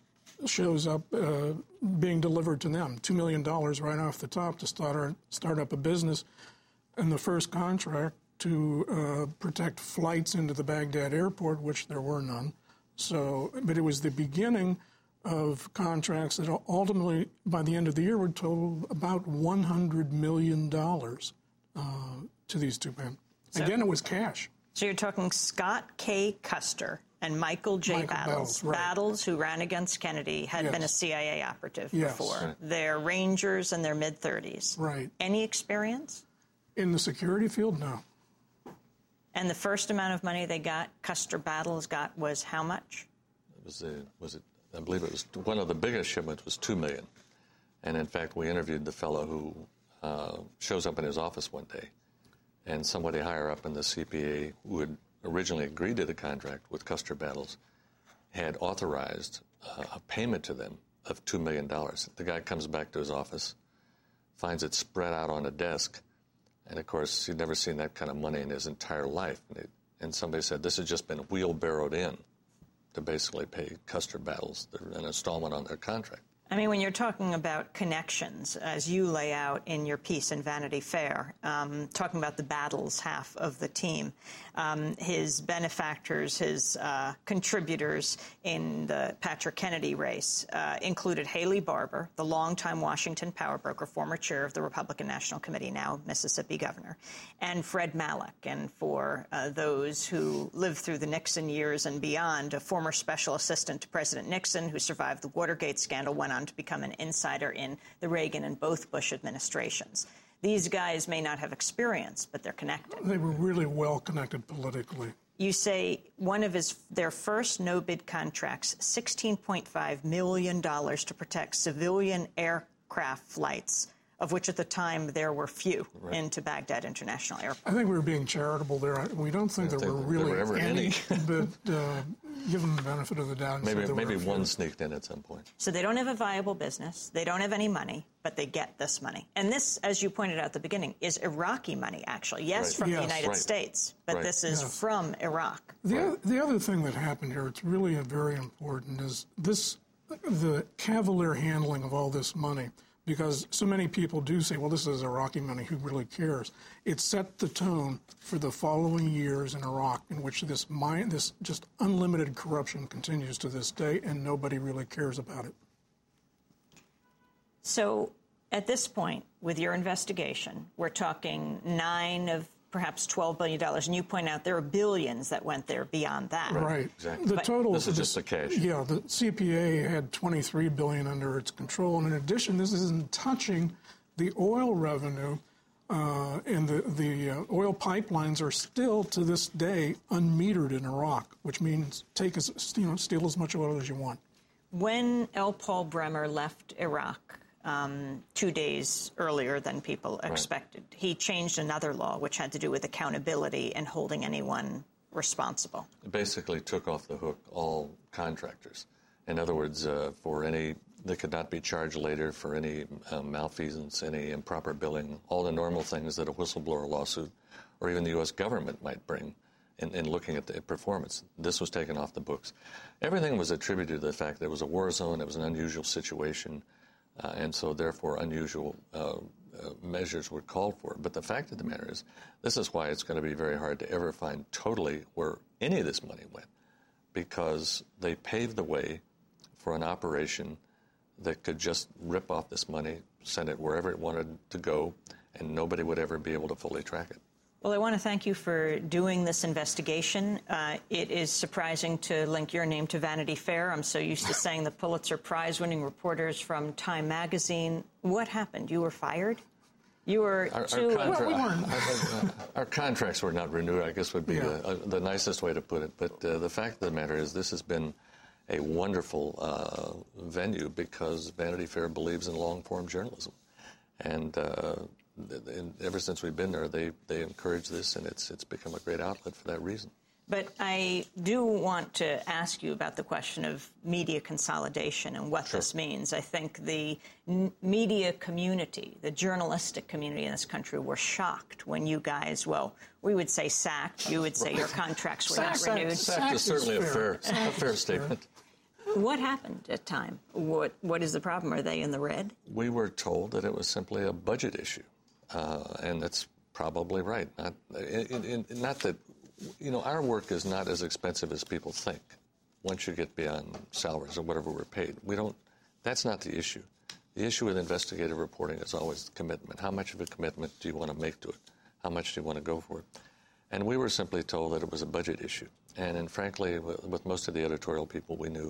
Speaker 15: shows up uh, being delivered to them, two million dollars right off the top to start, our, start up a business. And the first contract to uh, protect flights into the Baghdad airport, which there were none. So, but it was the beginning of contracts that ultimately, by the end of the year, would total about one hundred million dollars uh, to these two men.
Speaker 1: So,
Speaker 15: Again, it was cash.
Speaker 1: So you're talking Scott K. Custer and Michael J.
Speaker 15: Michael
Speaker 1: Battles.
Speaker 15: Battles, right.
Speaker 1: Battles, who ran against Kennedy, had
Speaker 15: Yes.
Speaker 1: been a C I A operative
Speaker 15: Yes.
Speaker 1: before.
Speaker 15: Right.
Speaker 1: They're Rangers in their mid-thirties.
Speaker 15: Right.
Speaker 1: Any experience?
Speaker 15: In the security field, no.
Speaker 1: And the first amount of money they got, Custer Battles got, was how much?
Speaker 14: It was, a, was it, I believe it was one of the biggest shipments was two million dollars. And in fact, we interviewed the fellow who uh, shows up in his office one day, and somebody higher up in the C P A who had originally agreed to the contract with Custer Battles had authorized uh, a payment to them of two million dollars. The guy comes back to his office, finds it spread out on a desk, and, of course, he'd never seen that kind of money in his entire life. And, it, and somebody said, this has just been wheelbarrowed in to basically pay Custer Battles an installment on their contract.
Speaker 1: I mean, when you're talking about connections, as you lay out in your piece in Vanity Fair, um, talking about the Battles half of the team, um, his benefactors, his uh, contributors in the Patrick Kennedy race uh, included Haley Barbour, the longtime Washington power broker, former chair of the Republican National Committee, now Mississippi governor, and Fred Malek. And for uh, those who lived through the Nixon years and beyond, a former special assistant to President Nixon who survived the Watergate scandal, went on to become an insider in the Reagan and both Bush administrations. These guys may not have experience, but they're connected.
Speaker 15: They were really well connected politically.
Speaker 1: You say one of his their first no-bid contracts, sixteen point five million dollars to protect civilian aircraft flights, of which at the time there were few, right, into Baghdad International Airport.
Speaker 15: I think we were being charitable there. We don't think there were really
Speaker 14: there were
Speaker 15: any,
Speaker 14: any.
Speaker 15: but uh, give them the benefit of the doubt.
Speaker 14: Maybe
Speaker 15: there
Speaker 14: maybe
Speaker 15: were a few.
Speaker 14: one sneaked in at some point.
Speaker 1: So they don't have a viable business. They don't have any money, but they get this money. And this, as you pointed out at the beginning, is Iraqi money, actually. Yes,
Speaker 15: Right.
Speaker 1: from
Speaker 15: Yes.
Speaker 1: the United
Speaker 15: Right.
Speaker 1: States, but
Speaker 15: Right.
Speaker 1: this is
Speaker 15: Yes.
Speaker 1: from Iraq.
Speaker 15: The, other, the other thing that happened here, it's really very important, is this the cavalier handling of all this money. Because so many people do say, well, this is Iraqi money, who really cares? It set the tone for the following years in Iraq, in which this mind, this just unlimited corruption continues to this day, and nobody really cares about it.
Speaker 1: So at this point, with your investigation, we're talking nine of perhaps twelve billion dollars, and you point out there are billions that went there beyond that.
Speaker 15: Right.
Speaker 14: Exactly.
Speaker 15: The
Speaker 1: But-
Speaker 15: total.
Speaker 14: This is just the cash.
Speaker 15: Yeah, the C P A had twenty-three billion dollars under its control, and in addition, this isn't touching the oil revenue Uh, and the, the uh, oil pipelines are still, to this day, unmetered in Iraq, which means take as, you know, steal as much oil as you want.
Speaker 1: When L. Paul Bremer left Iraq um, two days earlier than people
Speaker 14: Right.
Speaker 1: expected, he changed another law which had to do with accountability and holding anyone responsible.
Speaker 14: It basically took off the hook all contractors. In other words, uh, for any, they could not be charged later for any uh, malfeasance, any improper billing, all the normal things that a whistleblower lawsuit or even the U S government might bring in, in looking at the performance. This was taken off the books. Everything was attributed to the fact that it was a war zone, it was an unusual situation, uh, and so therefore unusual uh, uh, measures were called for. But the fact of the matter is, this is why it's going to be very hard to ever find totally where any of this money went, because they paved the way for an operation that could just rip off this money, send it wherever it wanted to go, and nobody would ever be able to fully track it.
Speaker 1: Well, I want to thank you for doing this investigation. Uh, it is surprising to link your name to Vanity Fair. I'm so used to saying the Pulitzer Prize-winning reporters from Time magazine. What happened? You were fired? You were
Speaker 14: Our,
Speaker 1: too...
Speaker 14: our, contra-
Speaker 15: Well, we weren't.
Speaker 14: our, our contracts were not renewed, I guess would be
Speaker 15: Yeah.
Speaker 14: the, uh, the nicest way to put it. But uh, the fact of the matter is this has been a wonderful uh, venue because Vanity Fair believes in long-form journalism. And, uh, and ever since we've been there, they, they encourage this, and it's, it's become a great outlet for that reason.
Speaker 1: But I do want to ask you about the question of media consolidation and what
Speaker 14: Sure.
Speaker 1: this means. I think the n- media community, the journalistic community in this country, were shocked when you guys, well, we would say sacked. You would say your contracts were not
Speaker 15: Sacked-
Speaker 1: renewed.
Speaker 15: sacked-
Speaker 14: Fact is certainly a fair,
Speaker 15: fair.
Speaker 14: a fair statement.
Speaker 1: What happened at Time? What What is the problem? Are they in the red?
Speaker 14: We were told that it was simply a budget issue, uh, and that's probably right. Not, in, in, not that, you know, our work is not as expensive as people think. Once you get beyond salaries or whatever we're paid, we don't. That's not the issue. The issue with investigative reporting is always commitment. How much of a commitment do you want to make to it? How much do you want to go for it? And we were simply told that it was a budget issue. And, and frankly, with, with most of the editorial people we knew,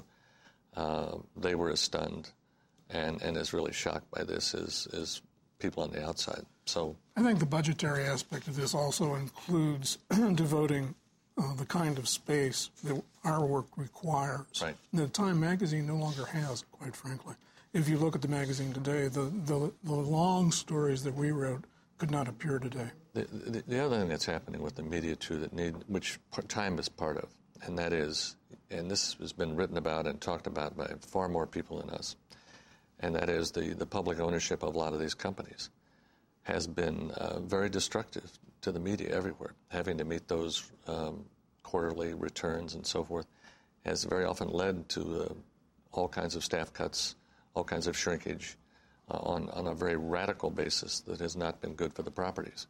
Speaker 14: uh, they were as stunned and, and as really shocked by this as, as people on the outside. So
Speaker 15: I think the budgetary aspect of this also includes devoting uh, the kind of space that our work requires.
Speaker 14: Right.
Speaker 15: The Time magazine no longer has, quite frankly. If you look at the magazine today, the, the, the long stories that we wrote could not appear today.
Speaker 14: The, the, the other thing that's happening with the media, too, that need, which Time is part of, and that is, and this has been written about and talked about by far more people than us, and that is the, the public ownership of a lot of these companies has been uh, very destructive to the media everywhere. Having to meet those um, quarterly returns and so forth has very often led to uh, all kinds of staff cuts, all kinds of shrinkage uh, on, on a very radical basis that has not been good for the properties.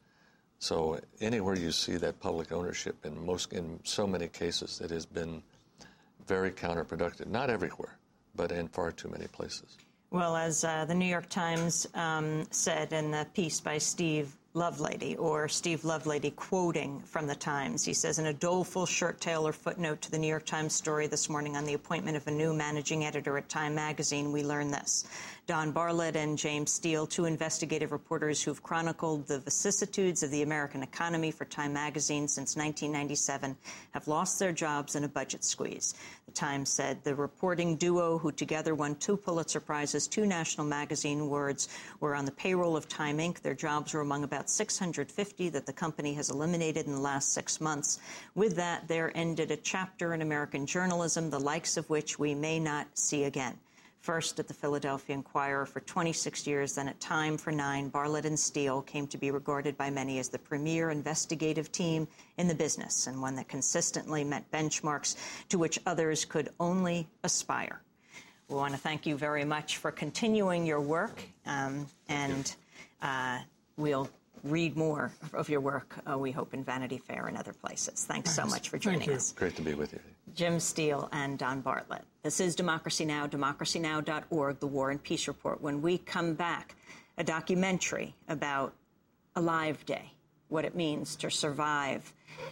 Speaker 14: So anywhere you see that public ownership, in most, in so many cases, it has been very counterproductive. Not everywhere, but in far too many places.
Speaker 1: Well, as uh, the New York Times um, said in the piece by Steve Lovelady, or Steve Lovelady quoting from the Times, he says, in a doleful short tale or footnote to the New York Times story this morning on the appointment of a new managing editor at Time magazine, we learn this. Don Bartlett and James Steele, two investigative reporters who've chronicled the vicissitudes of the American economy for Time magazine since nineteen ninety-seven, have lost their jobs in a budget squeeze. The Times said the reporting duo, who together won two Pulitzer Prizes, two National Magazine Awards, were on the payroll of Time Incorporated. Their jobs were among about six hundred fifty that the company has eliminated in the last six months. With that, there ended a chapter in American journalism, the likes of which we may not see again. First at the Philadelphia Inquirer for twenty-six years, then at Time for nine, Bartlett and Steele came to be regarded by many as the premier investigative team in the business, and one that consistently met benchmarks to which others could only aspire. We want to thank you very much for continuing your work, um, and uh, we'll read more of your work, uh, we hope, in Vanity Fair and other places. Thanks, Thanks. so much for joining us.
Speaker 14: Great to be with you.
Speaker 1: Jim Steele and Don Bartlett. This is Democracy Now!, democracy now dot org, the War and Peace Report. When we come back, a documentary about a live day, what it means to survive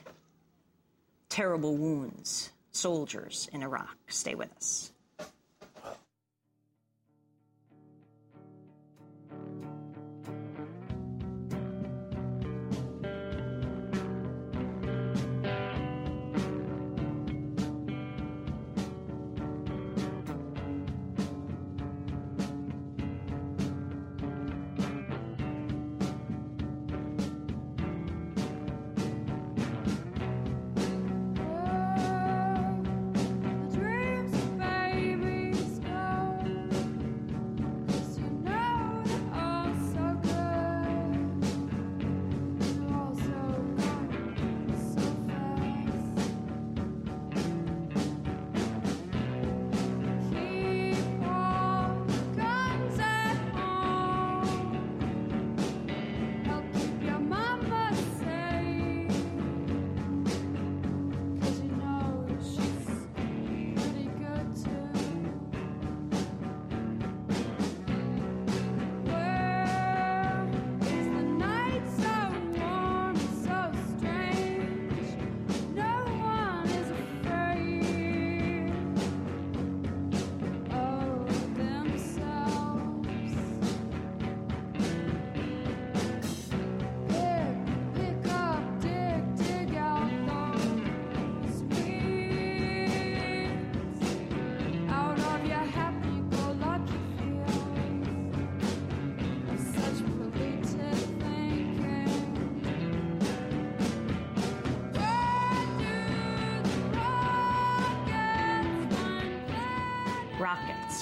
Speaker 1: terrible wounds, soldiers in Iraq. Stay with us.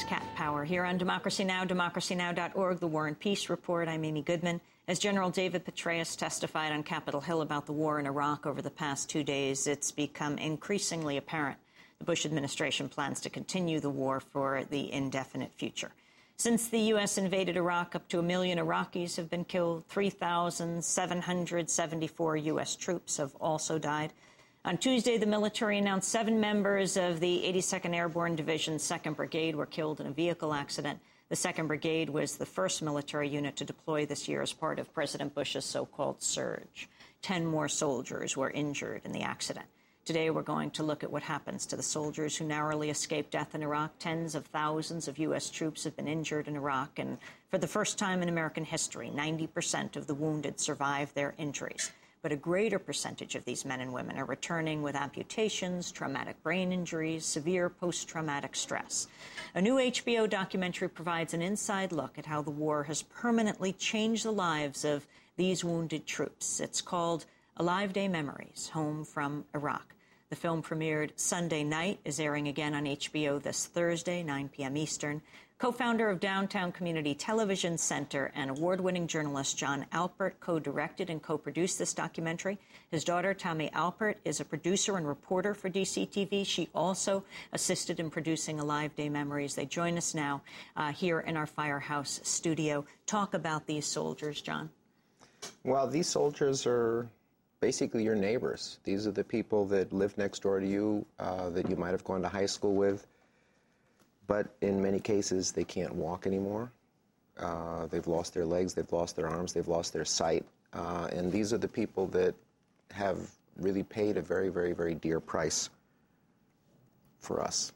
Speaker 1: is Cat Power here on Democracy Now!, democracy now dot org, the War and Peace Report. I'm Amy Goodman. As General David Petraeus testified on Capitol Hill about the war in Iraq over the past two days, it's become increasingly apparent the Bush administration plans to continue the war for the indefinite future. Since the U S invaded Iraq, up to a million Iraqis have been killed. three thousand seven hundred seventy-four U S troops have also died. On Tuesday, the military announced seven members of the eighty-second Airborne Division's second Brigade were killed in a vehicle accident. The second Brigade was the first military unit to deploy this year as part of President Bush's so-called surge. Ten more soldiers were injured in the accident. Today, we're going to look at what happens to the soldiers who narrowly escaped death in Iraq. Tens of thousands of U S troops have been injured in Iraq, and for the first time in American history, ninety percent of the wounded survived their injuries. But a greater percentage of these men and women are returning with amputations, traumatic brain injuries, severe post-traumatic stress. A new H B O documentary provides an inside look at how the war has permanently changed the lives of these wounded troops. It's called Alive Day Memories, Home from Iraq. The film premiered Sunday night, is airing again on H B O this Thursday, nine p.m. Eastern. Co-founder of Downtown Community Television Center and award-winning journalist John Alpert co-directed and co-produced this documentary. His daughter, Tommy Alpert, is a producer and reporter for D C T V. She also assisted in producing Alive Day Memories. They join us now uh, here in our Firehouse studio. Talk about these soldiers, John.
Speaker 18: Well, these soldiers are basically your neighbors. These are the people that live next door to you, uh, that you might have gone to high school with. But in many cases, they can't walk anymore. Uh, they've lost their legs, they've lost their arms, they've lost their sight. Uh, and these are the people that have really paid a very, very, very dear price for us.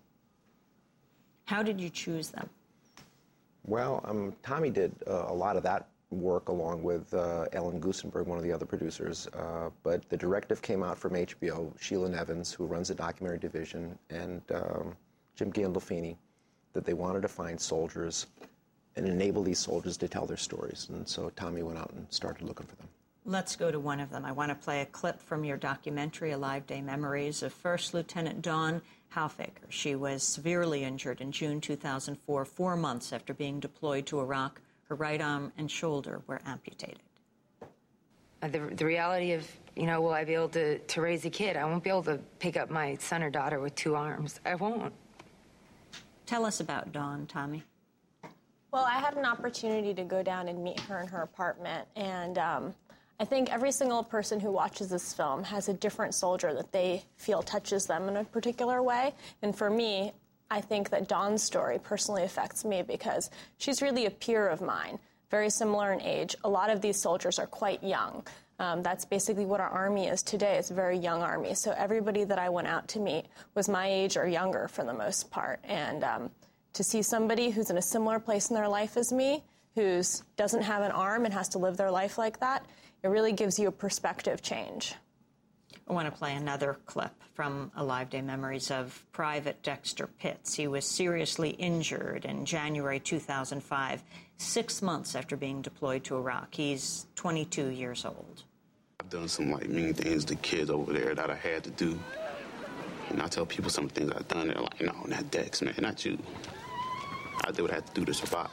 Speaker 1: How did you choose them?
Speaker 18: Well, um, Tommy did uh, a lot of that work along with uh, Ellen Gusenberg, one of the other producers. Uh, but the directive came out from H B O, Sheila Nevins, who runs the documentary division, and um, Jim Gandolfini, that they wanted to find soldiers and enable these soldiers to tell their stories. And so Tommy went out and started looking for them.
Speaker 1: Let's go to one of them. I want to play a clip from your documentary, Alive Day Memories, of First Lieutenant Dawn Halfaker. She was severely injured in June two thousand four, four months after being deployed to Iraq. Her right arm and shoulder were amputated.
Speaker 3: Uh, the, the reality of, you know, will I be able to, to raise a kid? I won't be able to pick up my son or daughter with two arms. I won't.
Speaker 1: Tell us about Dawn, Tommy.
Speaker 19: Well, I had an opportunity to go down and meet her in her apartment, and um, I think every single person who watches this film has a different soldier that they feel touches them in a particular way. And for me, I think that Dawn's story personally affects me because she's really a peer of mine, very similar in age. A lot of these soldiers are quite young. Um, that's basically what our Army is today. It's a very young Army. So everybody that I went out to meet was my age or younger for the most part. And um, to see somebody who's in a similar place in their life as me, who doesn't have an arm and has to live their life like that, it really gives you a perspective change.
Speaker 1: I want to play another clip from Alive Day Memories of Private Dexter Pitts. He was seriously injured in January two thousand five, six months after being deployed to Iraq. He's twenty-two years old.
Speaker 20: I've done some like mean things to kids over there that I had to do. And I tell people some things I've done, they're like, no, not Dex, man, not you. I did what I had to do to survive.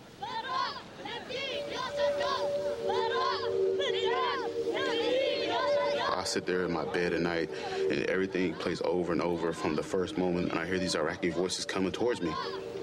Speaker 20: I sit there in my bed at night, and everything plays over and over from the first moment, and I hear these Iraqi voices coming towards me.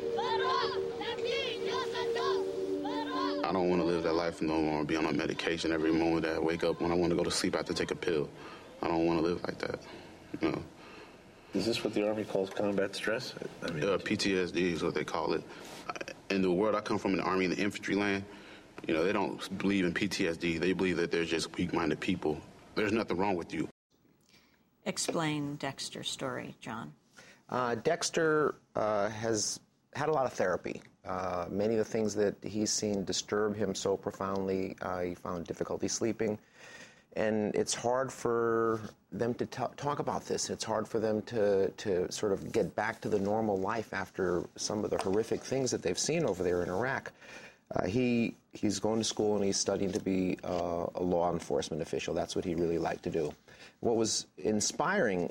Speaker 20: I don't want to live that life no more, be on a medication every moment that I wake up. When I want to go to sleep, I have to take a pill. I don't want to live like that, you know.
Speaker 21: Is this what the Army calls combat stress? I mean,
Speaker 20: uh, P T S D is what they call it. In the world I come from, in the Army and the infantry land, you know, they don't believe in P T S D. They believe that they're just weak-minded people. There's nothing wrong with you.
Speaker 1: Explain Dexter's story, John.
Speaker 18: Uh, Dexter uh, has had a lot of therapy. Uh, many of the things that he's seen disturb him so profoundly. Uh, he found difficulty sleeping. And it's hard for them to t- talk about this. It's hard for them to, to sort of get back to the normal life after some of the horrific things that they've seen over there in Iraq. Uh, he he's going to school and he's studying to be uh, a law enforcement official. That's what he really liked to do. What was inspiring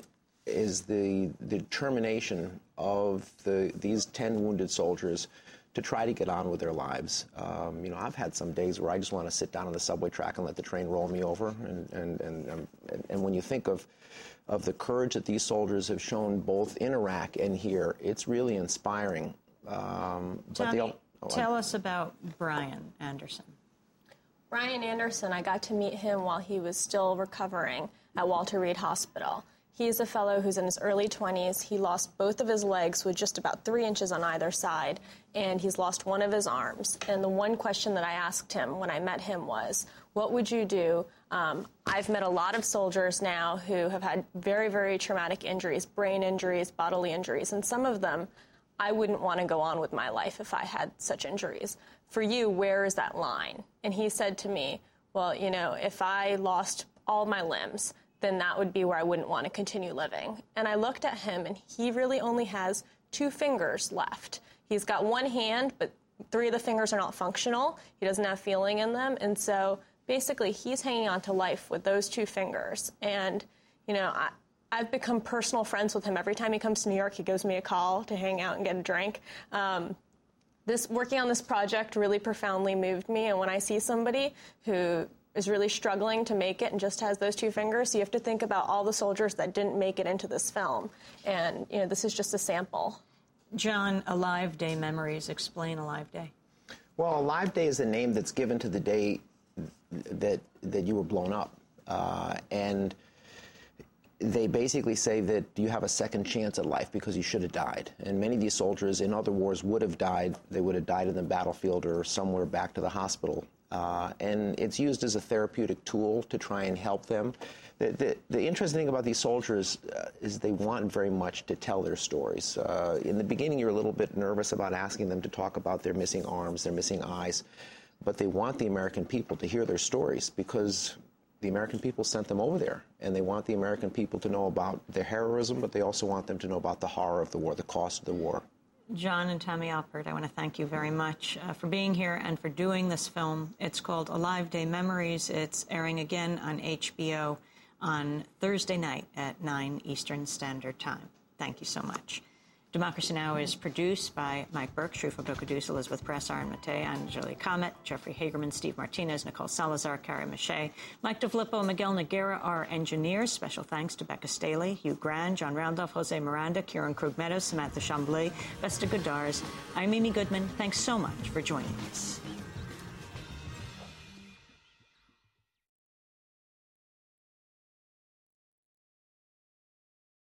Speaker 18: is the, the determination of the, these ten wounded soldiers to try to get on with their lives. Um, you know, I've had some days where I just want to sit down on the subway track and let the train roll me over. And, and, and, um, and, and when you think of, of the courage that these soldiers have shown both in Iraq and here, it's really inspiring. Um, but
Speaker 1: Tommy,
Speaker 18: oh,
Speaker 1: tell I, us about Brian Anderson.
Speaker 19: Brian Anderson, I got to meet him while he was still recovering at Walter Reed Hospital. He's a fellow who's in his early twenties. He lost both of his legs with just about three inches on either side, and he's lost one of his arms. And the one question that I asked him when I met him was, what would you do? Um, I've met a lot of soldiers now who have had very, very traumatic injuries, brain injuries, bodily injuries, and some of them, I wouldn't want to go on with my life if I had such injuries. For you, where is that line? And he said to me, well, you know, if I lost all my limbs, then that would be where I wouldn't want to continue living. And I looked at him, and he really only has two fingers left. He's got one hand, but three of the fingers are not functional. He doesn't have feeling in them. And so basically he's hanging on to life with those two fingers. And, you know, I, I've become personal friends with him. Every time he comes to New York, he gives me a call to hang out and get a drink. Um, this working on this project really profoundly moved me. And when I see somebody who is really struggling to make it and just has those two fingers, you have to think about all the soldiers that didn't make it into this film. And, you know, this is just a sample.
Speaker 1: John, Alive Day memories. Explain Alive Day.
Speaker 18: Well, Alive Day is a name that's given to the day that, that you were blown up. Uh, and they basically say that you have a second chance at life because you should have died. And many of these soldiers in other wars would have died. They would have died in the battlefield or somewhere back to the hospital. Uh, and it's used as a therapeutic tool to try and help them. The, the, the interesting thing about these soldiers uh, is they want very much to tell their stories. Uh, in the beginning, you're a little bit nervous about asking them to talk about their missing arms, their missing eyes, but they want the American people to hear their stories because the American people sent them over there, and they want the American people to know about their heroism, but they also want them to know about the horror of the war, the cost of the war.
Speaker 1: John and Tommy Alpert, I want to thank you very much uh, for being here and for doing this film. It's called Alive Day Memories. It's airing again on H B O on Thursday night at nine Eastern Standard Time. Thank you so much. Democracy Now! Is produced by Mike Burke, Shrufo Dokadus, Elizabeth Press, Aaron Matei, Anjali Comet, Jeffrey Hagerman, Steve Martinez, Nicole Salazar, Carrie Mache, Mike DeFilippo, Miguel Noguera, our engineers. Special thanks to Becca Staley, Hugh Grand, John Randolph, Jose Miranda, Kieran Krug-Meadows, Samantha Chambly, Vesta Godars. I'm Amy Goodman. Thanks so much for joining us.